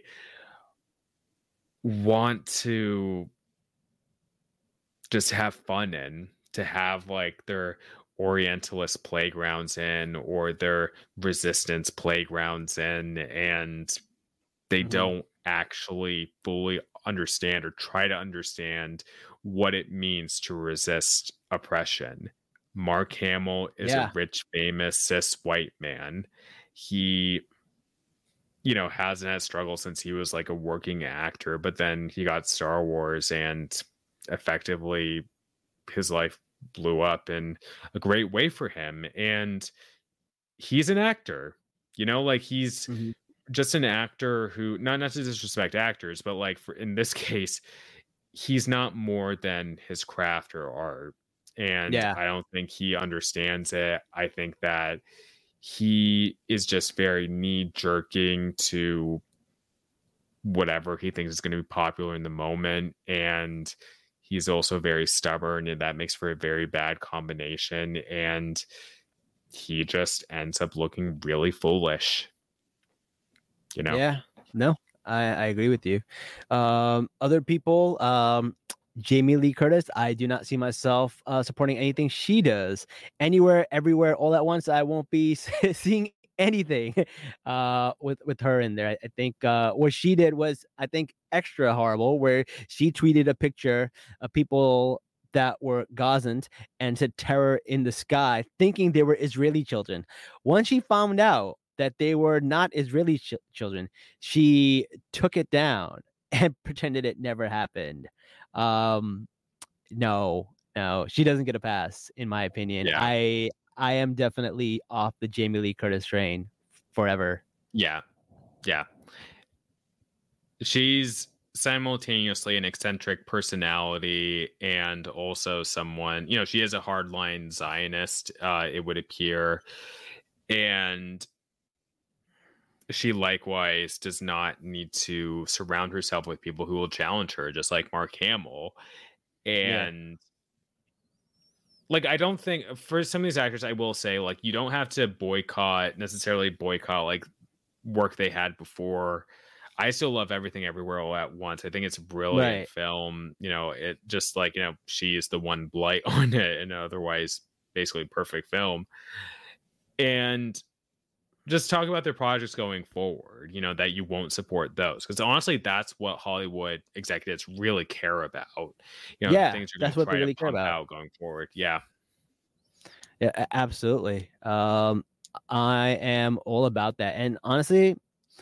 want to just have fun in, to have like their Orientalist playgrounds in, or their resistance playgrounds in, and they don't actually fully understand or try to understand what it means to resist oppression. Mark Hamill is a rich, famous, cis white man. He, hasn't had struggles since he was like a working actor, but then he got Star Wars, and effectively his life blew up in a great way for him. And he's an actor, like he's just an actor who, not to disrespect actors, but like in this case, he's not more than his craft or art. And I don't think he understands it. I think that he is just very knee-jerking to whatever he thinks is going to be popular in the moment. And he's also very stubborn, and that makes for a very bad combination. And he just ends up looking really foolish. Yeah, no, I agree with you. Other people, Jamie Lee Curtis, I do not see myself supporting anything she does. Anywhere, everywhere, all at once, I won't be seeing anything with her in there. I think what she did was, I think, extra horrible, where she tweeted a picture of people that were Gazans and said terror in the sky, thinking they were Israeli children. Once she found out that they were not Israeli children, she took it down and pretended it never happened. No, she doesn't get a pass, in my opinion. I am definitely off the Jamie Lee Curtis train forever. Yeah. She's simultaneously an eccentric personality and also someone, she is a hardline Zionist, it would appear. And she likewise does not need to surround herself with people who will challenge her, just like Mark Hamill. And like, I don't think for some of these actors, I will say, like, you don't have to necessarily boycott like work they had before. I still love Everything Everywhere All at Once. I think it's a brilliant Right. film. You know, it just like, you know, she is the one blight on it, and otherwise basically perfect film. And just talk about their projects going forward, you know, that you won't support those. Because honestly, that's what Hollywood executives really care about. You know, the Yeah, things you're going that's to what they try to really care pump about. out going forward. Yeah. Yeah, absolutely. I am all about that. And honestly,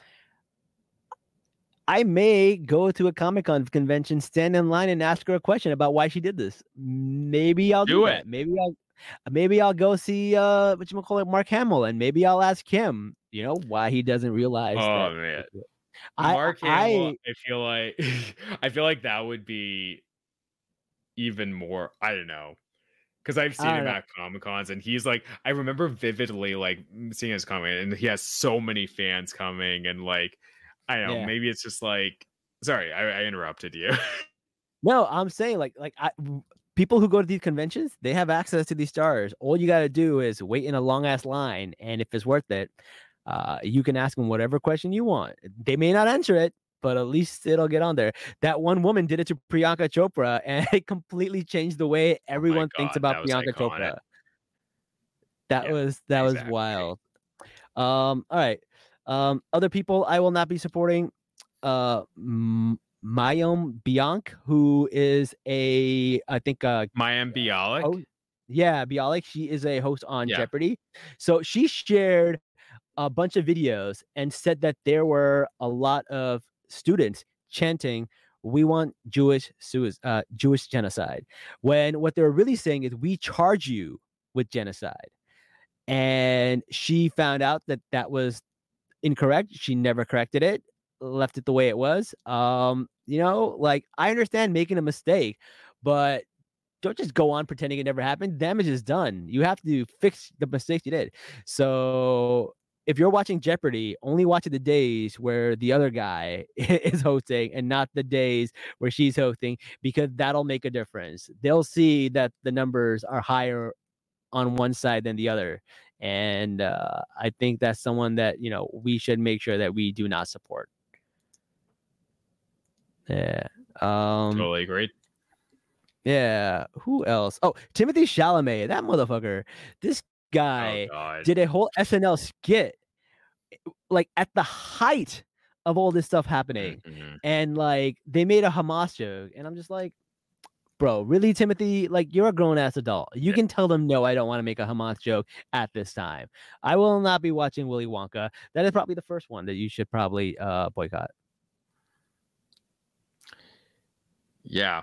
I may go to a Comic-Con convention, stand in line, and ask her a question about why she did this. Maybe I'll do Do that. it. Maybe I'll go see whatchamacallit, Mark Hamill, and maybe I'll ask him, you know, why he doesn't realize Oh that. man. I Mark Hamill, I I feel like I feel like that would be even more, I don't know. Because I've seen I don't him know. at Comic Cons, and he's like, I remember vividly like seeing his comic, and he has so many fans coming, and like, I don't know, Yeah. maybe it's just like, sorry, I interrupted you. No, I'm saying people who go to these conventions, they have access to these stars. All you got to do is wait in a long ass line, and if it's worth it, you can ask them whatever question you want. They may not answer it, but at least it'll get on there. That one woman did it to Priyanka Chopra, and it completely changed the way Oh my everyone thinks god, about that was Priyanka iconic. Chopra. That Yeah, was exactly. wild. All right. Other people I will not be supporting. Mayim Bianc, who is I think Mayim Bialik. oh yeah, Bialik. She is a host on Yeah. Jeopardy. So she shared a bunch of videos and said that there were a lot of students chanting, "We want Jewish genocide," when what they're really saying is, "We charge you with genocide." And she found out that that was incorrect. She never corrected it, left it the way it was. You know, like, I understand making a mistake, but don't just go on pretending it never happened. Damage is done. You have to fix the mistakes you did. So if you're watching Jeopardy, only watch it the days where the other guy is hosting and not the days where she's hosting, because that'll make a difference. They'll see that the numbers are higher on one side than the other. And I think that's someone that, you know, we should make sure that we do not support. Yeah. Totally agreed. Yeah. Who else? Oh, Timothy Chalamet, that motherfucker. This guy did a whole SNL skit, like at the height of all this stuff happening. Mhm. And like they made a Hamas joke. And I'm just like, bro, really, Timothy? Like, you're a grown-ass adult. You can tell them, no, I don't want to make a Hamas joke at this time. I will not be watching Willy Wonka. That is probably the first one that you should probably boycott. Yeah.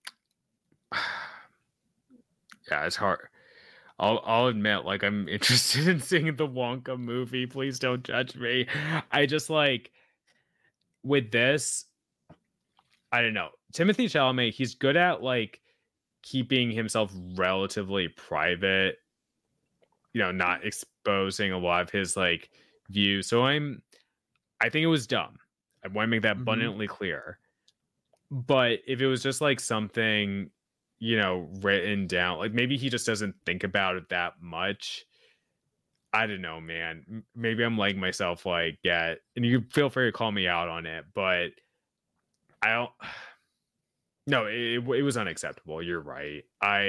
Yeah, it's hard. I'll admit, like, I'm interested in seeing the Wonka movie. Please don't judge me. I just like with this, I don't know. Timothy Chalamet, he's good at like keeping himself relatively private, you know, not exposing a lot of his like views. So I think it was dumb. I want to make that abundantly clear. But if it was just like something, you know, written down, like maybe he just doesn't think about it that much. I don't know, man. Maybe I'm like myself, like, yeah, and you feel free to call me out on it, but I don't. No, it was unacceptable. You're right.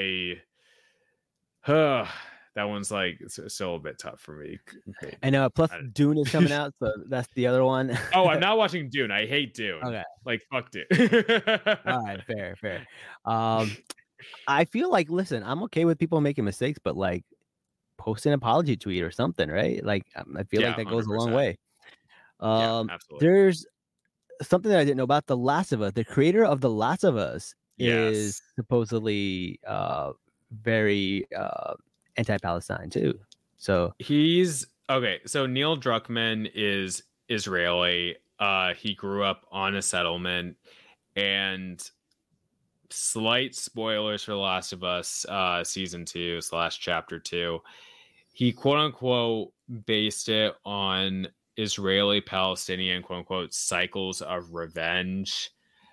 That one's like still a bit tough for me. And plus Dune is coming out, so that's the other one. Oh, I'm not watching Dune. I hate Dune. Okay. Like, fuck Dune. All right, fair. I feel like, listen, I'm okay with people making mistakes, but like, post an apology tweet or something, right? Like, I feel like that goes 100%. A long way. Yeah, absolutely. There's something that I didn't know about. The Last of Us, the creator of The Last of Us, is supposedly very anti-Palestine too. So he's okay. So Neil Druckmann is Israeli. He grew up on a settlement, and slight spoilers for The Last of Us season 2/chapter 2. He quote unquote based it on Israeli Palestinian quote unquote cycles of revenge.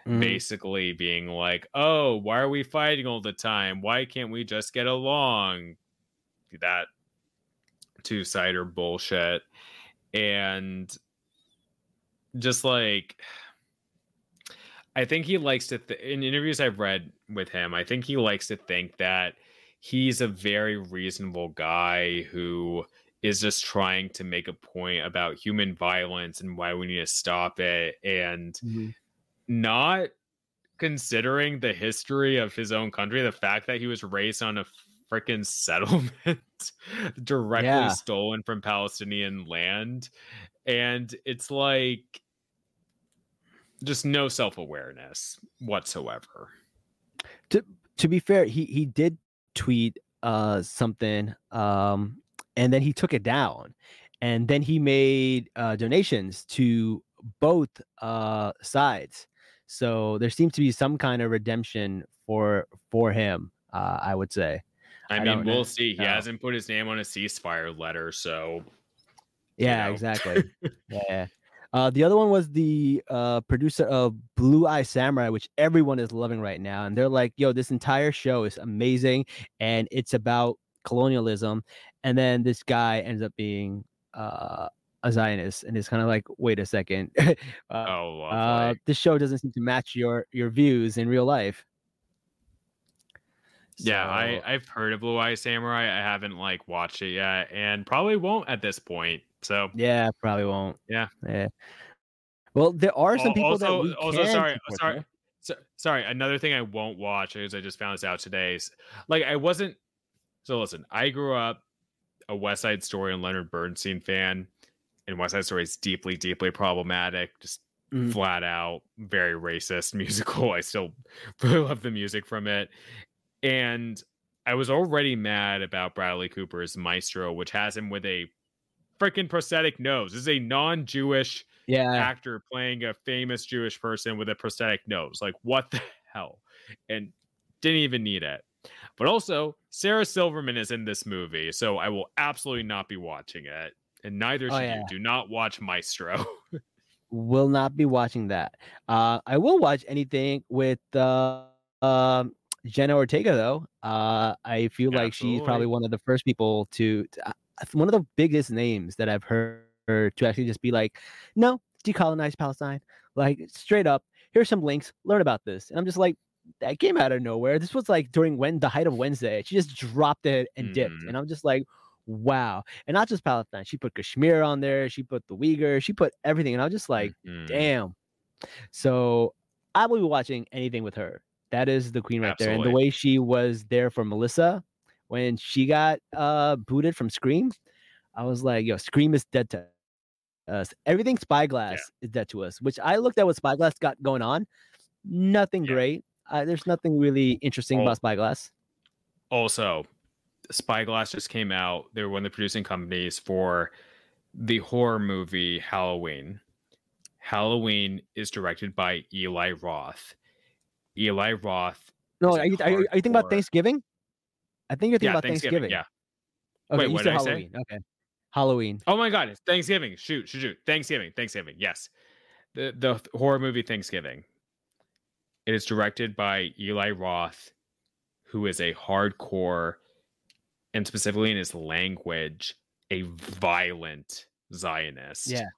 basically being like, oh, why are we fighting all the time? Why can't we just get along? That two-sider bullshit. And just like, I think he likes to in interviews I've read with him, I think he likes to think that he's a very reasonable guy who is just trying to make a point about human violence and why we need to stop it, and not considering the history of his own country, the fact that he was raised on a freaking settlement directly stolen from Palestinian land. And it's like just no self-awareness whatsoever. To be fair, he did tweet something, and then he took it down, and then he made donations to both sides. So there seems to be some kind of redemption for him, I would say. I mean, we'll see. He hasn't put his name on a ceasefire letter, so yeah, exactly. Yeah. The other one was the producer of Blue Eye Samurai, which everyone is loving right now, and they're like, "Yo, this entire show is amazing, and it's about colonialism." And then this guy ends up being a Zionist, and it's kind of like, wait a second. This show doesn't seem to match your views in real life. Yeah, I've heard of Blue Eye Samurai. I haven't like watched it yet, and probably won't at this point. So yeah, probably won't. Yeah. Well, there are some people sorry. Another thing I won't watch is I just found this out today. Like I wasn't. So listen, I grew up a West Side Story and Leonard Bernstein fan, and West Side Story is deeply, deeply problematic. Just flat out very racist musical. I still really love the music from it. And I was already mad about Bradley Cooper's Maestro, which has him with a freaking prosthetic nose. This is a non-Jewish actor playing a famous Jewish person with a prosthetic nose. Like, what the hell? And didn't even need it. But also, Sarah Silverman is in this movie, so I will absolutely not be watching it. And neither should you. Do not watch Maestro. Will not be watching that. I will watch anything with Jenna Ortega, though. I feel like she's probably one of the first people to one of the biggest names that I've heard to actually just be like, no, decolonize Palestine. Like, straight up, here's some links, learn about this. And I'm just like, that came out of nowhere. This was like during the height of Wednesday. She just dropped it and dipped. And I'm just like, wow. And not just Palestine. She put Kashmir on there. She put the Uyghur. She put everything. And I was just like, damn. So I will be watching anything with her. That is the queen right there. And the way she was there for Melissa when she got booted from Scream, I was like, yo, Scream is dead to us. Everything Spyglass is dead to us, which I looked at what Spyglass got going on. Nothing great. There's nothing really interesting about Spyglass. Also, Spyglass just came out. They were one of the producing companies for the horror movie Halloween. Halloween is directed by Eli Roth. Eli Roth. No, are you thinking about Thanksgiving? I think you're thinking about Thanksgiving. Yeah. Okay, wait, what did Halloween. I say? Okay. Halloween. Oh my God, it's Thanksgiving. Shoot. Thanksgiving. Yes. The horror movie Thanksgiving. It is directed by Eli Roth, who is a hardcore, and specifically in his language, a violent Zionist. Yeah.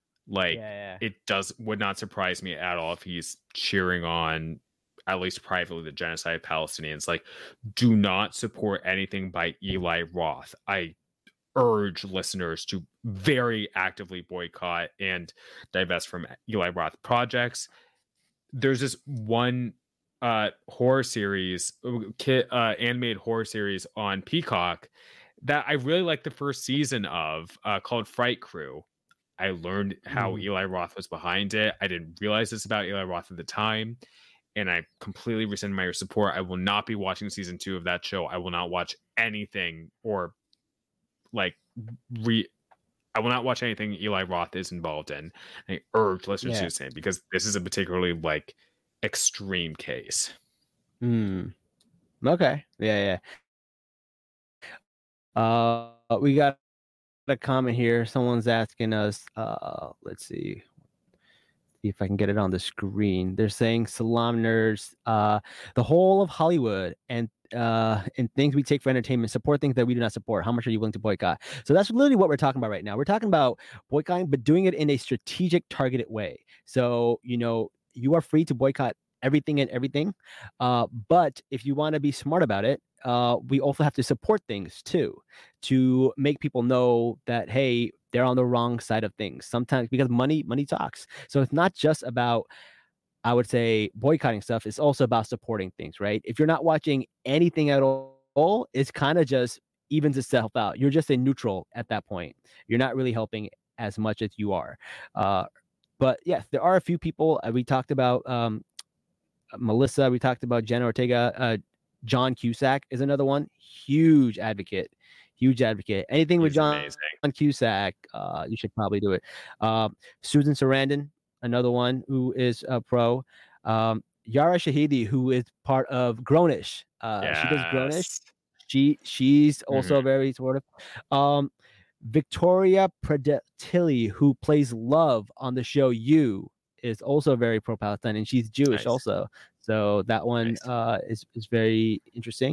It would not surprise me at all if he's cheering on, at least privately, the genocide of Palestinians. Like, do not support anything by Eli Roth. I urge listeners to very actively boycott and divest from Eli Roth projects. There's this one horror series, animated horror series on Peacock that I really like the first season of, called Fright Crew. I learned how Eli Roth was behind it. I didn't realize this about Eli Roth at the time, and I completely rescind my support. I will not be watching season 2 of that show. I will not watch anything or I will not watch anything Eli Roth is involved in. I urge listeners to do the same, because this is a particularly extreme case. Okay. Yeah. We got a comment here. Someone's asking us, let's see. see if I can get it on the screen. They're saying Salam nerds, the whole of Hollywood and things we take for entertainment, support things that we do not support. How much are you willing to boycott? So that's literally what we're talking about right now. We're talking about boycotting, but doing it in a strategic, targeted way. So, you are free to boycott everything and everything. But if you want to be smart about it, we also have to support things too, to make people know that, hey, they're on the wrong side of things sometimes, because money talks. So it's not just about, I would say, boycotting stuff. It's also about supporting things, right? If you're not watching anything at all, it's kind of just evens itself out. You're just a neutral at that point. You're not really helping as much as you are. But yes, there are a few people. We talked about Melissa. We talked about Jenna Ortega. John Cusack is another one. Huge advocate. Anything with John Cusack, you should probably do it. Susan Sarandon, another one who is a pro. Yara Shahidi, who is part of Grownish. She does Grownish. She's also very supportive. Victoria Predetilli, who plays Love on the show You, is also very pro-Palestine, and she's Jewish also. So that one is very interesting.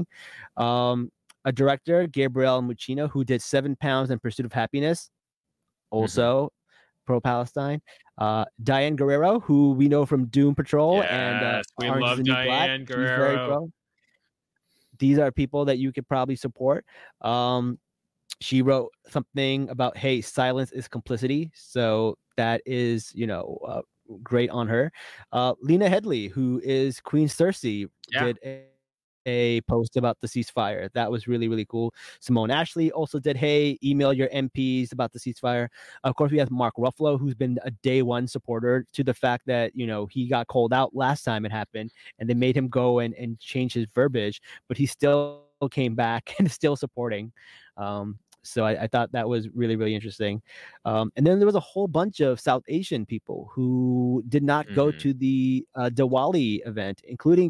A director, Gabrielle Muccino, who did 7 Pounds in Pursuit of Happiness, also pro-Palestine. Diane Guerrero, who we know from Doom Patrol and we Orange love is the New Diane Black. Guerrero. She's very pro. These are people that you could probably support. She wrote something about, hey, silence is complicity. So that is, great on her. Lena Headley, who is Queen Cersei, did a post about the ceasefire. That was really, really cool. Simone Ashley also did, hey, email your MPs about the ceasefire. Of course, we have Mark Ruffalo, who's been a day one supporter to the fact that, he got called out last time it happened, and they made him go and change his verbiage, but he still came back and is still supporting. So I thought that was really, really interesting. And then there was a whole bunch of South Asian people who did not go to the Diwali event, including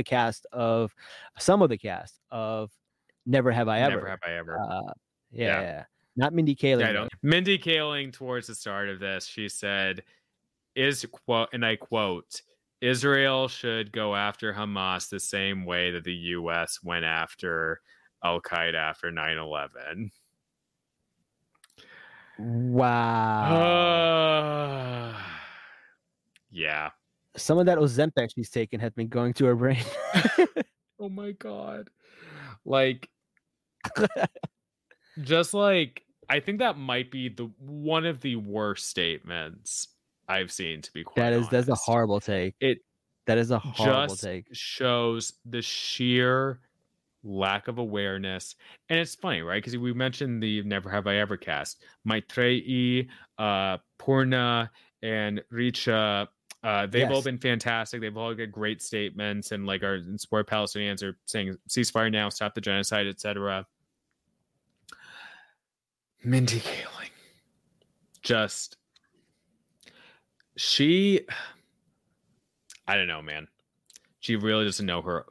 some of the cast of Never Have I Ever. Never Have I Ever. Yeah. Not Mindy Kaling. Mindy Kaling, towards the start of this, she said, and I quote, Israel should go after Hamas the same way that the U.S. went after Al-Qaeda after 9/11. Wow. Yeah. Some of that Ozempic she's taken has been going to her brain. Oh my God. Like, just like, I think that might be one of the worst statements I've seen, to be quite honest. That's a horrible take. That is a horrible take. Shows the sheer lack of awareness. And it's funny, right? Because we mentioned the Never Have I Ever cast. Maitreyi, Purna, and Richa. They've all been fantastic. They've all got great statements and are in support of Palestinians, are saying ceasefire now, stop the genocide, etc. Mindy Kaling. I don't know, man. She really doesn't know her.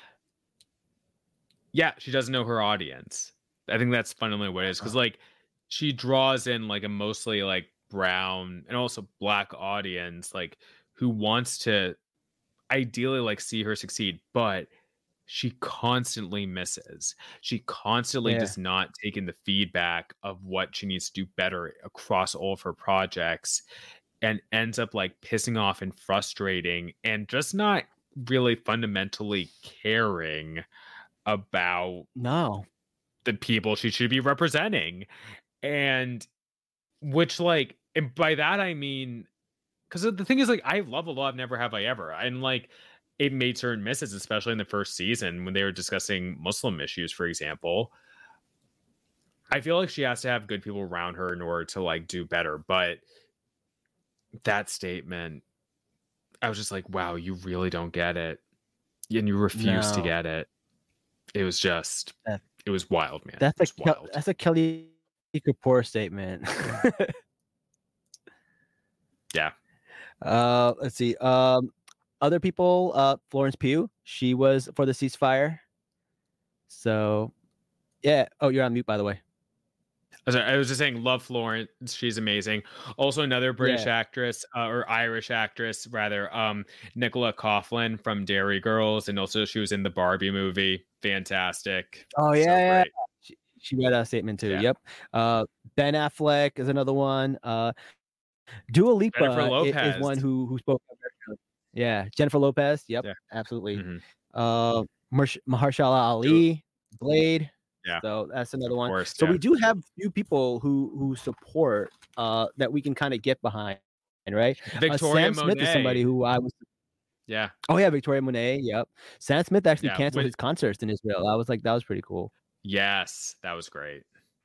She doesn't know her audience. I think that's fundamentally what it is. Because she draws in a mostly brown and also black audience, who wants to ideally see her succeed, but she constantly misses. She constantly does not take in the feedback of what she needs to do better across all of her projects, and ends up pissing off and frustrating and just not really fundamentally caring about the people she should be representing. And which and by that I mean, because the thing is I love a lot of Never Have I Ever, and it made certain misses, especially in the first season when they were discussing Muslim issues, for example. I feel she has to have good people around her in order to do better. But that statement, I was just wow, you really don't get it, and you refuse to get it. It was just, it was wild, man. That's a Kelly Kapoor statement. Yeah. Let's see. Other people, Florence Pugh, she was for the ceasefire. So, yeah. Oh, you're on mute, by the way. I was just saying, love Florence. She's amazing. Also, another British actress or Irish actress, rather, Nicola Coughlan from Dairy Girls, and also she was in the Barbie movie. Fantastic. Oh So yeah, great. she read a statement too. Yeah. Yep. Ben Affleck is another one. Dua Lipa Jennifer is Lopez. one who spoke up. Yeah, Jennifer Lopez. Yep, Yeah. absolutely. Mhm. Mahershala Ali, Blade. Yeah. So that's another one. course, So yeah. we do have a few people who support that we can kind of get behind, right? Victoria Sam Smith is somebody Monet. who I was. Yeah. Oh yeah, Victoria Monet. Yep. Sam Smith actually Yeah, canceled with- his concerts in Israel. I was like, that was pretty cool. Yes, that was great.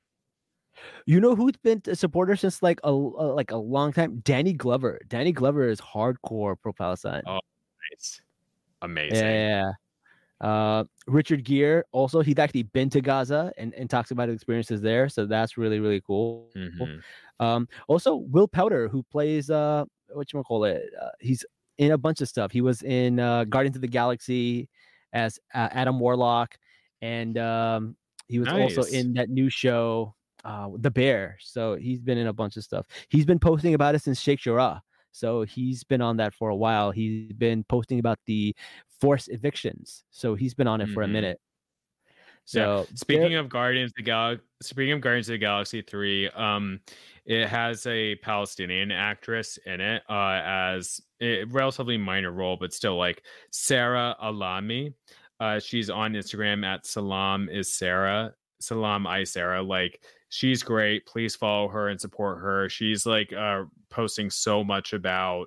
You know who's been a supporter since like a long time? Danny Glover. Danny Glover is hardcore pro Palestine. Oh, nice. Amazing. Yeah. Richard Gere also, he's actually been to Gaza and talks about his experiences there, so that's really, really cool. Mhm. Also Will Powder, who plays whatchamacallit, he's in a bunch of stuff. He was in Guardians of the Galaxy as Adam Warlock, and he was also Nice. in that new show The Bear. So he's been in a bunch of stuff. He's been posting about it since Sheikh Jarrah. So he's been on that for a while. He's been posting about the forced evictions. So he's been on it for a Mhm. minute. Yeah. So Speaking of Guardians of the Galaxy 3, it has a Palestinian actress in it as a relatively minor role, but still, like Sarah Alami. She's on Instagram at Salam is Sarah. Salam I Sarah. Like, she's great. Please follow her and support her. She's like posting so much about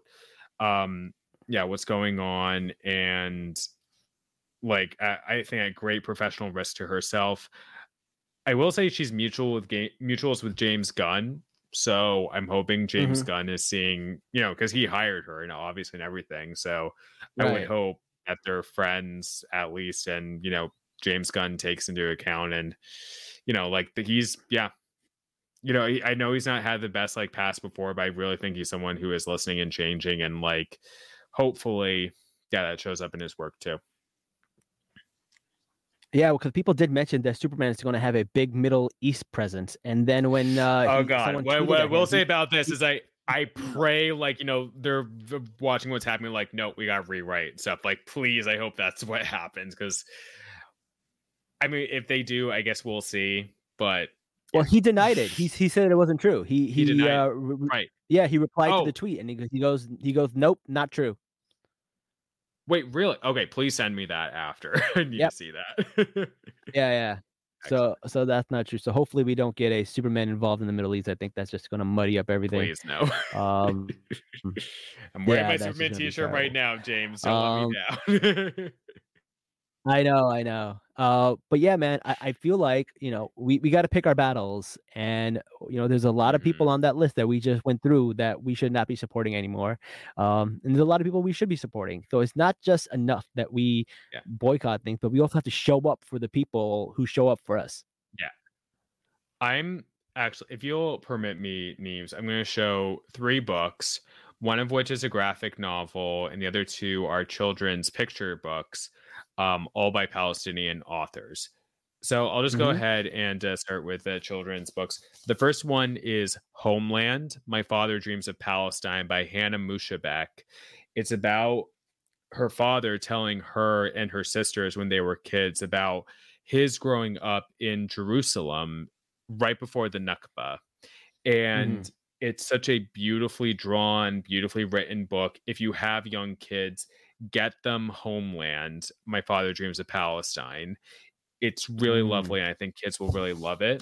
what's going on, and like I think at great professional risk to herself. I will say she's mutuals with James Gunn, so I'm hoping James Gunn is seeing, because he hired her and obviously and everything. So I would Right. hope that they're friends at least, and James Gunn takes into account, and like I know he's not had the best like past before, but I really think he's someone who is listening and changing, and like hopefully that shows up in his work too. Yeah, because people did mention that Superman is going to have a big Middle East presence, and then when Oh God, someone what tweeted I at will him, say about this is I pray, like, they're watching what's happening, like, no, we got to rewrite stuff. Like, please, I hope that's what happens, because I mean, if they do, I guess we'll see. But well, he denied it. He said it wasn't true. He denied right. Yeah, he replied to Oh. the tweet, and he goes, nope, not true. Wait, really? Okay, please send me that after. I need Yep. to see that. Yeah. So that's not true. So hopefully we don't get a Superman involved in the Middle East. I think that's just going to muddy up everything. Please no. Um, I'm wearing yeah, my that's Superman just gonna be t-shirt right terrible. now, James. Don't let me down. I know. But yeah, man, I feel like, we got to pick our battles, and, there's a lot of people on that list that we just went through that we should not be supporting anymore. And there's a lot of people we should be supporting. So it's not just enough that we boycott things, but we also have to show up for the people who show up for us. Yeah. I'm actually, if you'll permit me, Neves, I'm going to show 3 books, one of which is a graphic novel, and the other 2 are children's picture books, all by Palestinian authors. So I'll just go ahead and start with the children's books. The first one is Homeland, My Father Dreams of Palestine by Hannah Mushabek. It's about her father telling her and her sisters when they were kids about his growing up in Jerusalem right before the Nakba. And it's such a beautifully drawn, beautifully written book. If you have young kids, get them Homeland, My Father Dreams of Palestine. It's really lovely, and I think kids will really love it.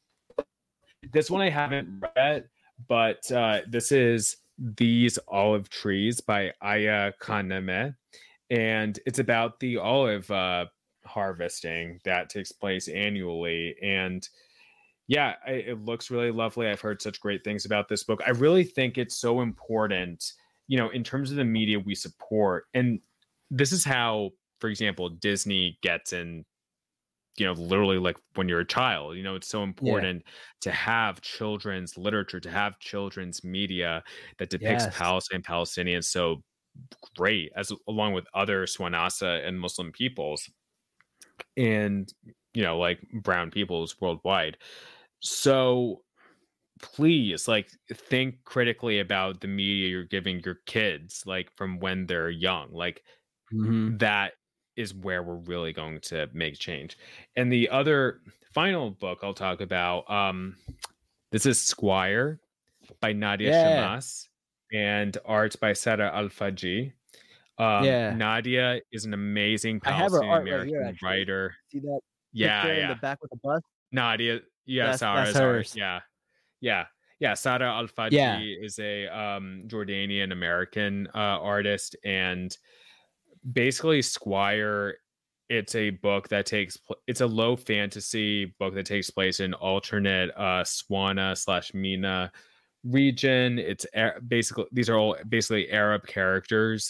This one I haven't read, but this is These Olive Trees by Aya Kaneme, and it's about the olive harvesting that takes place annually. And yeah, it looks really lovely. I've heard such great things about this book. I really think it's so important, in terms of the media we support. And this is how, for example, Disney gets in, literally like when you're a child, it's so important to have children's literature, to have children's media that depicts Palestine, Palestinians so great, along with other Swanasa and Muslim peoples, and, like brown peoples worldwide. So please, like, think critically about the media you're giving your kids, like, from when they're young. Like, Mhm. that is where we're really going to make change. And the other final book I'll talk about, this is Squire by Nadia Yeah. Shamas and art by Sara Al-Faji. Yeah. Nadia is an amazing I have her Palestinian art right here, American actually. writer. See that Yeah, picture in the yeah. back with the bus? Nadia, yeah, That's Sarah's art. hers. Yeah, yeah, yeah. Sara Yeah. Al-Faji is a Jordanian American artist, and basically Squire, it's a book that it's a low fantasy book that takes place in alternate Swana/Mina region. It's basically, these are all basically Arab characters,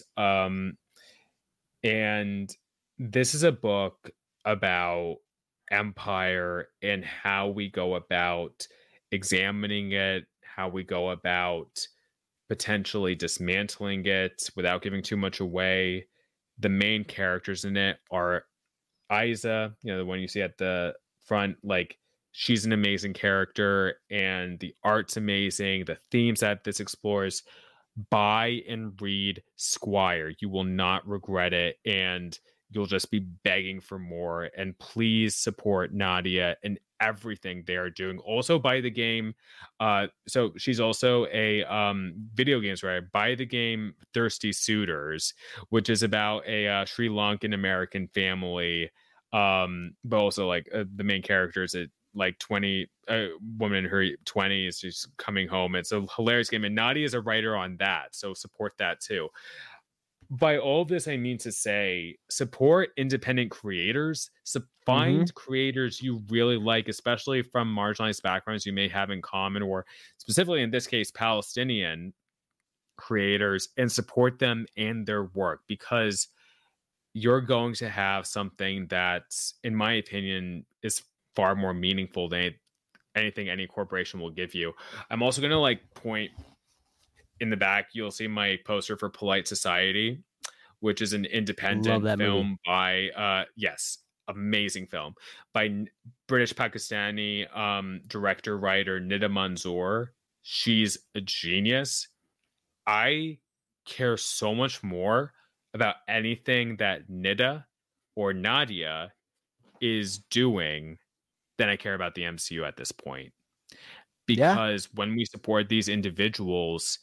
and this is a book about empire and how we go about examining it, how we go about potentially dismantling it without giving too much away. The main characters in it are Isa, the one you see at the front. Like, she's an amazing character, and the art's amazing. The themes that this explores. Buy and read Squire. You will not regret it, and you'll just be begging for more. And please support Nadia and everything they are doing. Also, buy the game. So she's also a video games writer. Buy the game Thirsty Suitors, which is about a Sri Lankan American family. But also, like, the main character is a like 20 woman in her 20s. She's coming home. It's a hilarious game, and Nadia is a writer on that, so support that too. By all this, I mean to say, support independent creators. So find creators you really like, especially from marginalized backgrounds you may have in common, or specifically in this case Palestinian creators, and support them and their work, because you're going to have something that's, in my opinion, is far more meaningful than anything any corporation will give you. I'm also going to, like, point in the back, you'll see my poster for Polite Society, which is an independent film by yes, amazing film by British Pakistani director writer Nida Manzoor. She's a genius. I care so much more about anything that Nida or Nadia is doing than I care about the MCU at this point. Because when we support these individuals,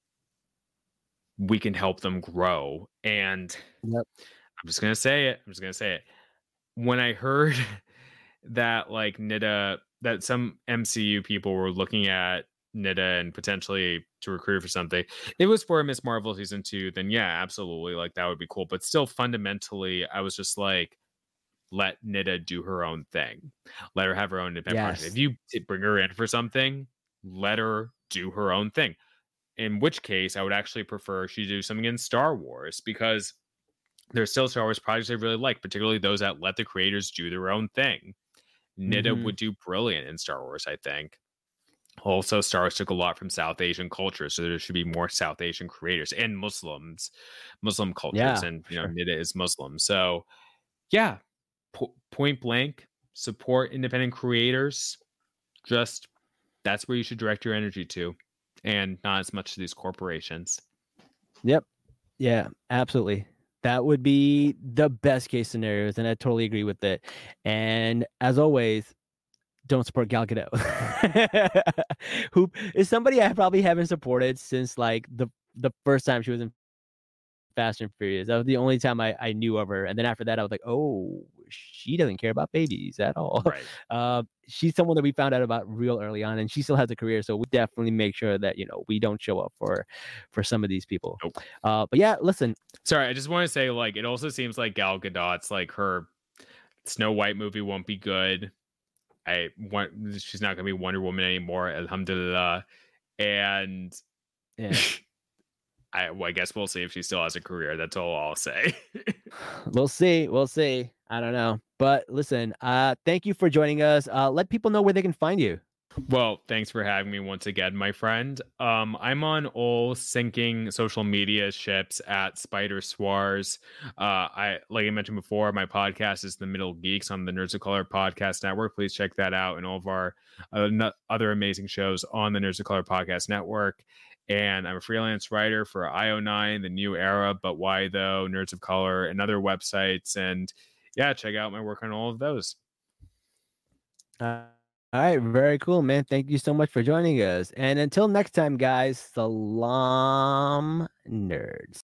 we can help them grow. And I'm just gonna say it. When I heard that, like, Nida, that some MCU people were looking at Nida and potentially to recruit for something, it was for Miss Marvel season 2, then yeah, absolutely, like, that would be cool. But still, fundamentally, I was just like, let Nida do her own thing. Let her have her own independent project. If you bring her in for something, let her do her own thing. In which case, I would actually prefer she do something in Star Wars, because there's still Star Wars projects I really like, particularly those that let the creators do their own thing. Nida would do brilliant in Star Wars, I think. Also, Star Wars took a lot from South Asian culture, so there should be more South Asian creators and Muslim cultures, and Nida is Muslim. So yeah, point blank, support independent creators. Just, that's where you should direct your energy to, and not as much to these corporations. Yep. Yeah, absolutely. That would be the best case scenarios, and I totally agree with it. And as always, don't support Gal Gadot, who is somebody I probably haven't supported since, like, the first time she was in Fast and Furious. That was the only time I knew of her. And then after that, I was like, oh, she doesn't care about babies at all. Right. She's someone that we found out about real early on, and she still has a career. So we definitely make sure that, we don't show up for some of these people. Nope. But yeah, listen. Sorry, I just want to say, like, it also seems like Gal Gadot's, like, her Snow White movie won't be good. She's not gonna be Wonder Woman anymore, alhamdulillah. And yeah. I guess we'll see if she still has a career. That's all I'll say. We'll see. I don't know. But listen, thank you for joining us. Let people know where they can find you. Well, thanks for having me once again, my friend. I'm on all syncing social media ships at Spider Swars. I like I mentioned before, my podcast is The Middle Geeks on the Nerds of Color Podcast Network. Please check that out and all of our other amazing shows on the Nerds of Color Podcast Network. And I'm a freelance writer for IO9, The New Era, But Why Though, Nerds of Color, and other websites. And yeah, check out my work on all of those. All right, very cool, man. Thank you so much for joining us. And until next time, guys, salam nerds.